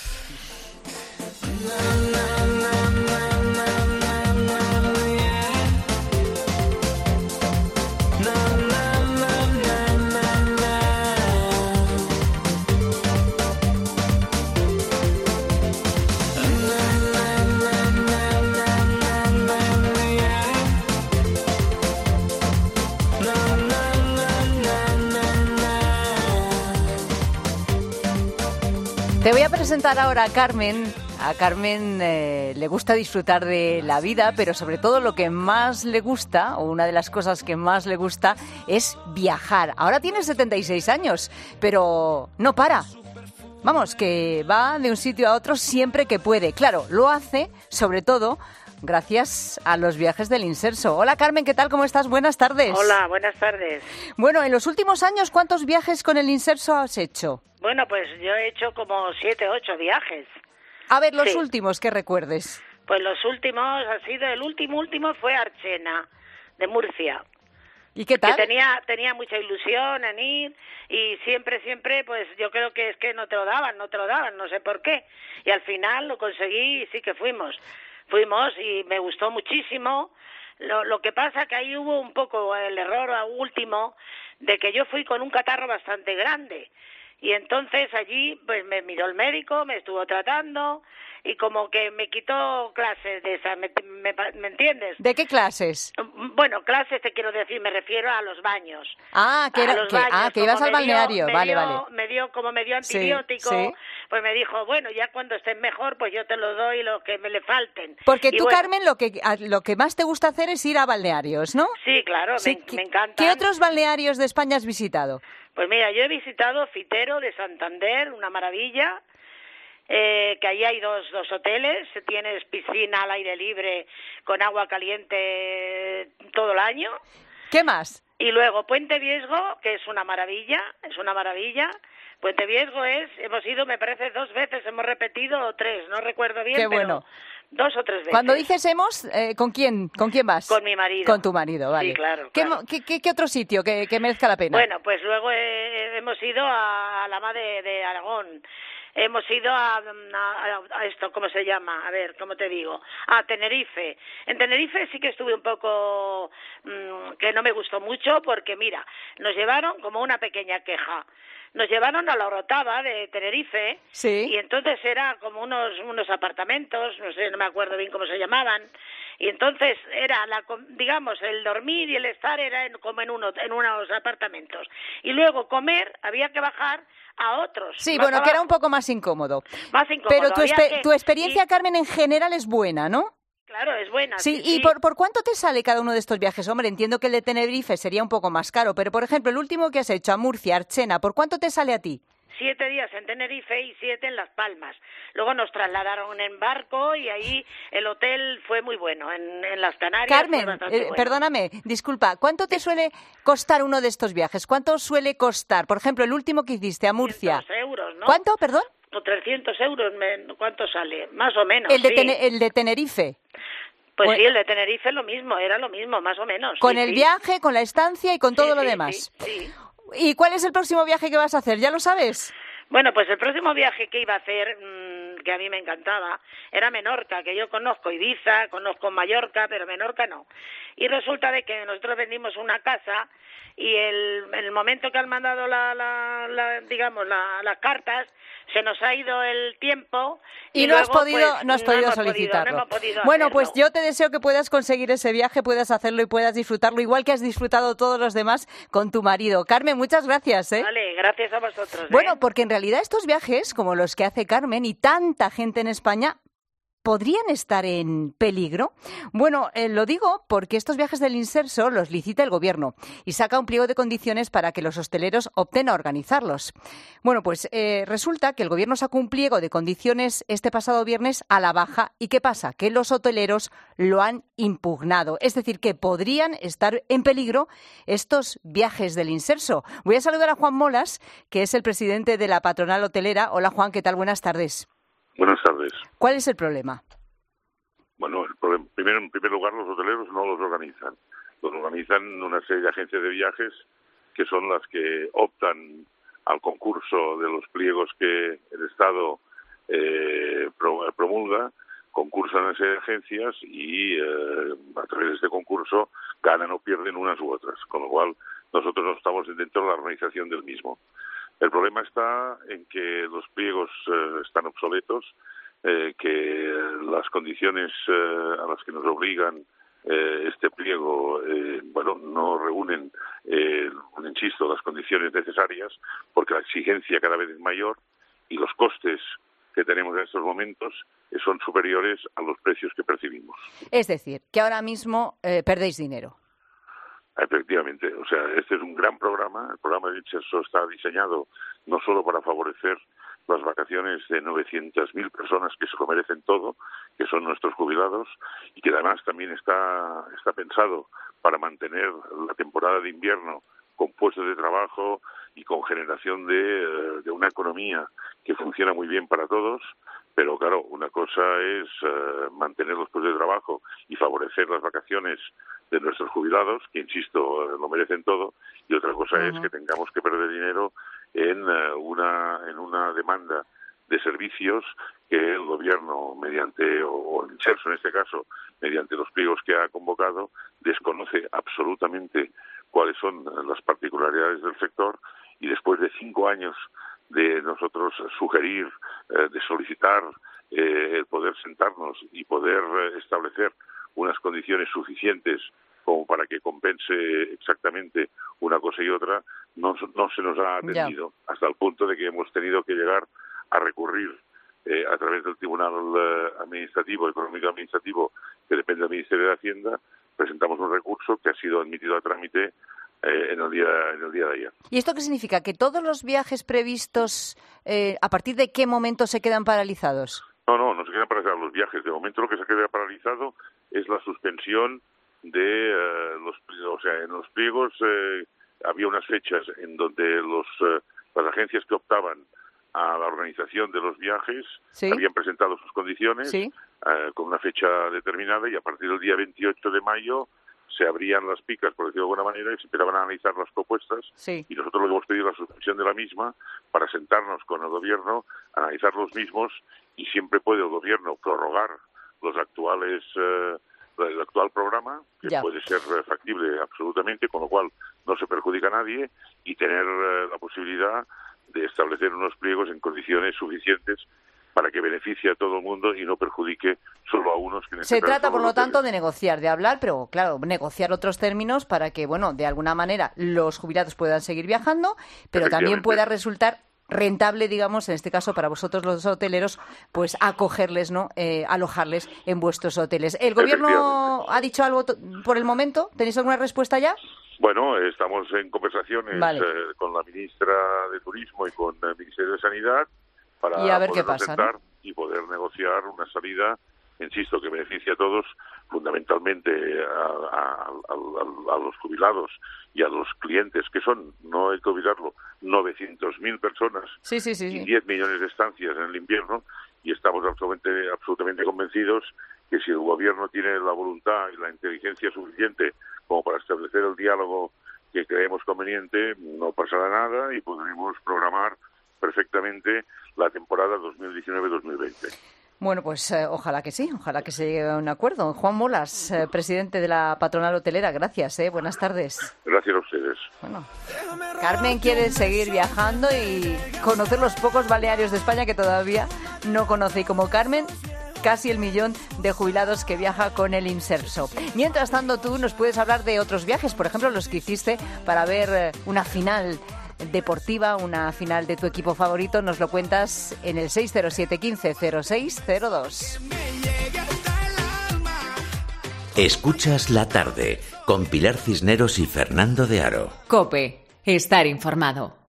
S5: Te voy a presentar ahora a Carmen. A Carmen le gusta disfrutar de la vida, pero sobre todo lo que más le gusta, o una de las cosas que más le gusta, es viajar. Ahora tiene 76 años, pero no para. Vamos, que va de un sitio a otro siempre que puede. Claro, lo hace, sobre todo, gracias a los viajes del Inserso. Hola, Carmen, ¿qué tal? ¿Cómo estás? Buenas tardes.
S1: Hola, buenas tardes.
S5: Bueno, en los últimos años, ¿cuántos viajes con el Inserso has hecho?
S1: Bueno, pues yo he hecho como 7, 8 viajes.
S5: A ver, los últimos que recuerdes.
S1: Pues los últimos el último fue Archena, de Murcia.
S5: ¿Y qué tal?
S1: Que tenía mucha ilusión en ir y siempre, pues yo creo que es que no te lo daban, no sé por qué. Y al final lo conseguí y sí que fuimos y me gustó muchísimo. Lo que pasa que ahí hubo un poco el error último de que yo fui con un catarro bastante grande. Y entonces allí pues me miró el médico, me estuvo tratando y como que me quitó clases de esas, ¿me entiendes?
S5: ¿De qué clases?
S1: Bueno, clases te quiero decir, me refiero a los baños.
S5: Que ibas al balneario, vale.
S1: Me dio antibiótico,
S5: sí.
S1: Pues me dijo, bueno, ya cuando estés mejor, pues yo te lo doy lo que me le falten.
S5: Porque tú, Carmen, lo que más te gusta hacer es ir a balnearios, ¿no?
S1: Sí, claro, sí, me encanta.
S5: ¿Qué otros balnearios de España has visitado?
S1: Pues mira, yo he visitado Fitero de Santander, una maravilla, que allí hay dos hoteles, tienes piscina al aire libre con agua caliente todo el año.
S5: ¿Qué más?
S1: Y luego Puente Viesgo, que es una maravilla. Puente Viesgo hemos ido, me parece, 2 veces, hemos repetido o 3, no recuerdo bien,
S5: Qué bueno.
S1: Pero 2 o 3 veces.
S5: Cuando dices ¿con quién vas?
S1: Con mi marido.
S5: Con tu marido, vale.
S1: Sí, claro.
S5: ¿Qué otro sitio que merezca la pena?
S1: Bueno, pues luego hemos ido a la Mar de Aragón. Hemos ido a esto, ¿cómo se llama? A ver, ¿cómo te digo? A Tenerife. En Tenerife sí que estuve un poco que no me gustó mucho porque, mira, nos llevaron como una pequeña queja. Nos llevaron a la Orotava de Tenerife,
S5: sí.
S1: Y entonces era como unos apartamentos, no me acuerdo bien cómo se llamaban, y entonces era digamos el dormir y el estar era como en unos apartamentos, y luego comer había que bajar a otros.
S5: Sí, bueno, abajo. Que era un poco más incómodo. Pero tu experiencia, Carmen, en general es buena, ¿no?
S1: Claro, es buena.
S5: Sí, ¿y por cuánto te sale cada uno de estos viajes? Hombre, entiendo que el de Tenerife sería un poco más caro, pero por ejemplo, el último que has hecho a Murcia, Archena, ¿por cuánto te sale a ti?
S1: 7 días en Tenerife y 7 en Las Palmas. Luego nos trasladaron en barco y ahí el hotel fue muy bueno. En las Canarias
S5: Carmen,
S1: fue bastante bueno.
S5: Perdóname, disculpa, ¿cuánto te suele costar uno de estos viajes? ¿Cuánto suele costar? Por ejemplo, el último que hiciste a Murcia.
S1: 300 euros, ¿no?
S5: ¿Cuánto, perdón?
S1: O 300 euros, ¿cuánto sale? Más o menos,
S5: el de Tenerife.
S1: Pues sí, el de Tenerife era lo mismo, más o menos.
S5: Con el viaje, con la estancia y con todo lo demás.
S1: Sí.
S5: ¿Y cuál es el próximo viaje que vas a hacer? ¿Ya lo sabes?
S1: Bueno, pues el próximo viaje que iba a hacer, que a mí me encantaba, era Menorca, que yo conozco Ibiza, conozco Mallorca, pero Menorca no. Y resulta de que nosotros vendimos una casa y el momento que han mandado las cartas, se nos ha ido el tiempo
S5: y no has podido solicitarlo. Bueno, pues yo te deseo que puedas conseguir ese viaje, puedas hacerlo y puedas disfrutarlo, igual que has disfrutado todos los demás con tu marido. Carmen, muchas gracias.
S1: Vale, gracias a vosotros.
S5: Bueno, porque en realidad estos viajes, como los que hace Carmen y tanta gente en España, ¿podrían estar en peligro? Bueno, lo digo porque estos viajes del Inserso los licita el Gobierno y saca un pliego de condiciones para que los hosteleros opten a organizarlos. Bueno, pues resulta que el Gobierno sacó un pliego de condiciones este pasado viernes a la baja. ¿Y qué pasa? Que los hoteleros lo han impugnado. Es decir, que podrían estar en peligro estos viajes del Inserso. Voy a saludar a Juan Molas, que es el presidente de la patronal hotelera. Hola, Juan, ¿qué tal? Buenas tardes.
S3: Buenas tardes.
S5: ¿Cuál es el problema?
S3: Bueno, en primer lugar, los hoteleros no los organizan. Los organizan una serie de agencias de viajes que son las que optan al concurso de los pliegos que el Estado promulga, concursan a serie de agencias y a través de este concurso ganan o pierden unas u otras, con lo cual nosotros no estamos dentro de la organización del mismo. El problema está en que los pliegos están obsoletos, que las condiciones a las que nos obligan este pliego, no reúnen, insisto, las condiciones necesarias, porque la exigencia cada vez es mayor y los costes que tenemos en estos momentos son superiores a los precios que percibimos.
S5: Es decir, que ahora mismo perdéis dinero.
S3: Efectivamente, o sea, este es un gran programa. El programa de Inserso está diseñado no solo para favorecer las vacaciones de 900.000 personas que se lo merecen todo, que son nuestros jubilados, y que además también está pensado para mantener la temporada de invierno con puestos de trabajo y con generación de una economía que funciona muy bien para todos. Pero claro, una cosa es mantener los puestos de trabajo y favorecer las vacaciones de nuestros jubilados, que insisto, lo merecen todo, y otra cosa es que tengamos que perder dinero en una demanda de servicios que el Gobierno, mediante, o el Inserso en este caso, mediante los pliegos que ha convocado, desconoce absolutamente cuáles son las particularidades del sector, y después de 5 años de nosotros sugerir, de solicitar el poder sentarnos y poder establecer unas condiciones suficientes como para que compense exactamente una cosa y otra, no se nos ha atendido, hasta el punto de que hemos tenido que llegar a recurrir a través del Tribunal Económico Administrativo, que depende del Ministerio de Hacienda. Presentamos un recurso que ha sido admitido a trámite en el día de ayer.
S5: ¿Y esto qué significa? ¿Que todos los viajes previstos, a partir de qué momento se quedan paralizados?
S3: No se quedan paralizados los viajes. De momento lo que se queda paralizado es la suspensión de en los pliegos había unas fechas en donde las agencias que optaban a la organización de los viajes habían presentado sus condiciones con una fecha determinada, y a partir del día 28 de mayo se abrían las picas, por decirlo de alguna manera, y se empezaban a analizar las propuestas, y nosotros luego hemos pedido la suspensión de la misma para sentarnos con el Gobierno, analizar los mismos, y siempre puede el Gobierno prorrogar los actuales el actual programa, que puede ser factible absolutamente, con lo cual no se perjudica a nadie, y tener la posibilidad de establecer unos pliegos en condiciones suficientes para que beneficie a todo el mundo y no perjudique solo a unos. Que
S5: se trata, por lo tanto, de negociar, de hablar, pero claro, negociar otros términos para que, de alguna manera los jubilados puedan seguir viajando, pero también pueda resultar rentable, digamos, en este caso para vosotros los hoteleros, pues acogerles, alojarles en vuestros hoteles. ¿El Gobierno ha dicho algo por el momento? ¿Tenéis alguna respuesta ya?
S3: Bueno, estamos en conversaciones con la ministra de Turismo y con el Ministerio de Sanidad para
S5: y a ver qué pasa,
S3: sentar y poder negociar una salida, insisto, que beneficie a todos, fundamentalmente a los jubilados y a los clientes, que son, no hay que olvidarlo, 900.000 personas y 10 millones de estancias en el invierno, y estamos absolutamente convencidos que si el Gobierno tiene la voluntad y la inteligencia suficiente como para establecer el diálogo que creemos conveniente, no pasará nada y podremos programar perfectamente la temporada 2019-2020.
S5: Bueno, pues ojalá que sí, ojalá que se llegue a un acuerdo. Juan Molas, presidente de la patronal hotelera, gracias, buenas tardes.
S3: Gracias a ustedes.
S5: Bueno, Carmen quiere seguir viajando y conocer los pocos balnearios de España que todavía no conoce, y como Carmen, casi 1 millón de jubilados que viaja con el Inserso. Mientras tanto, tú nos puedes hablar de otros viajes, por ejemplo, los que hiciste para ver una final deportiva, una final de tu equipo favorito. Nos lo cuentas en el 607 15 06 02.
S6: Escuchas La Tarde con Pilar Cisneros y Fernando de Aro.
S2: COPE. Estar informado.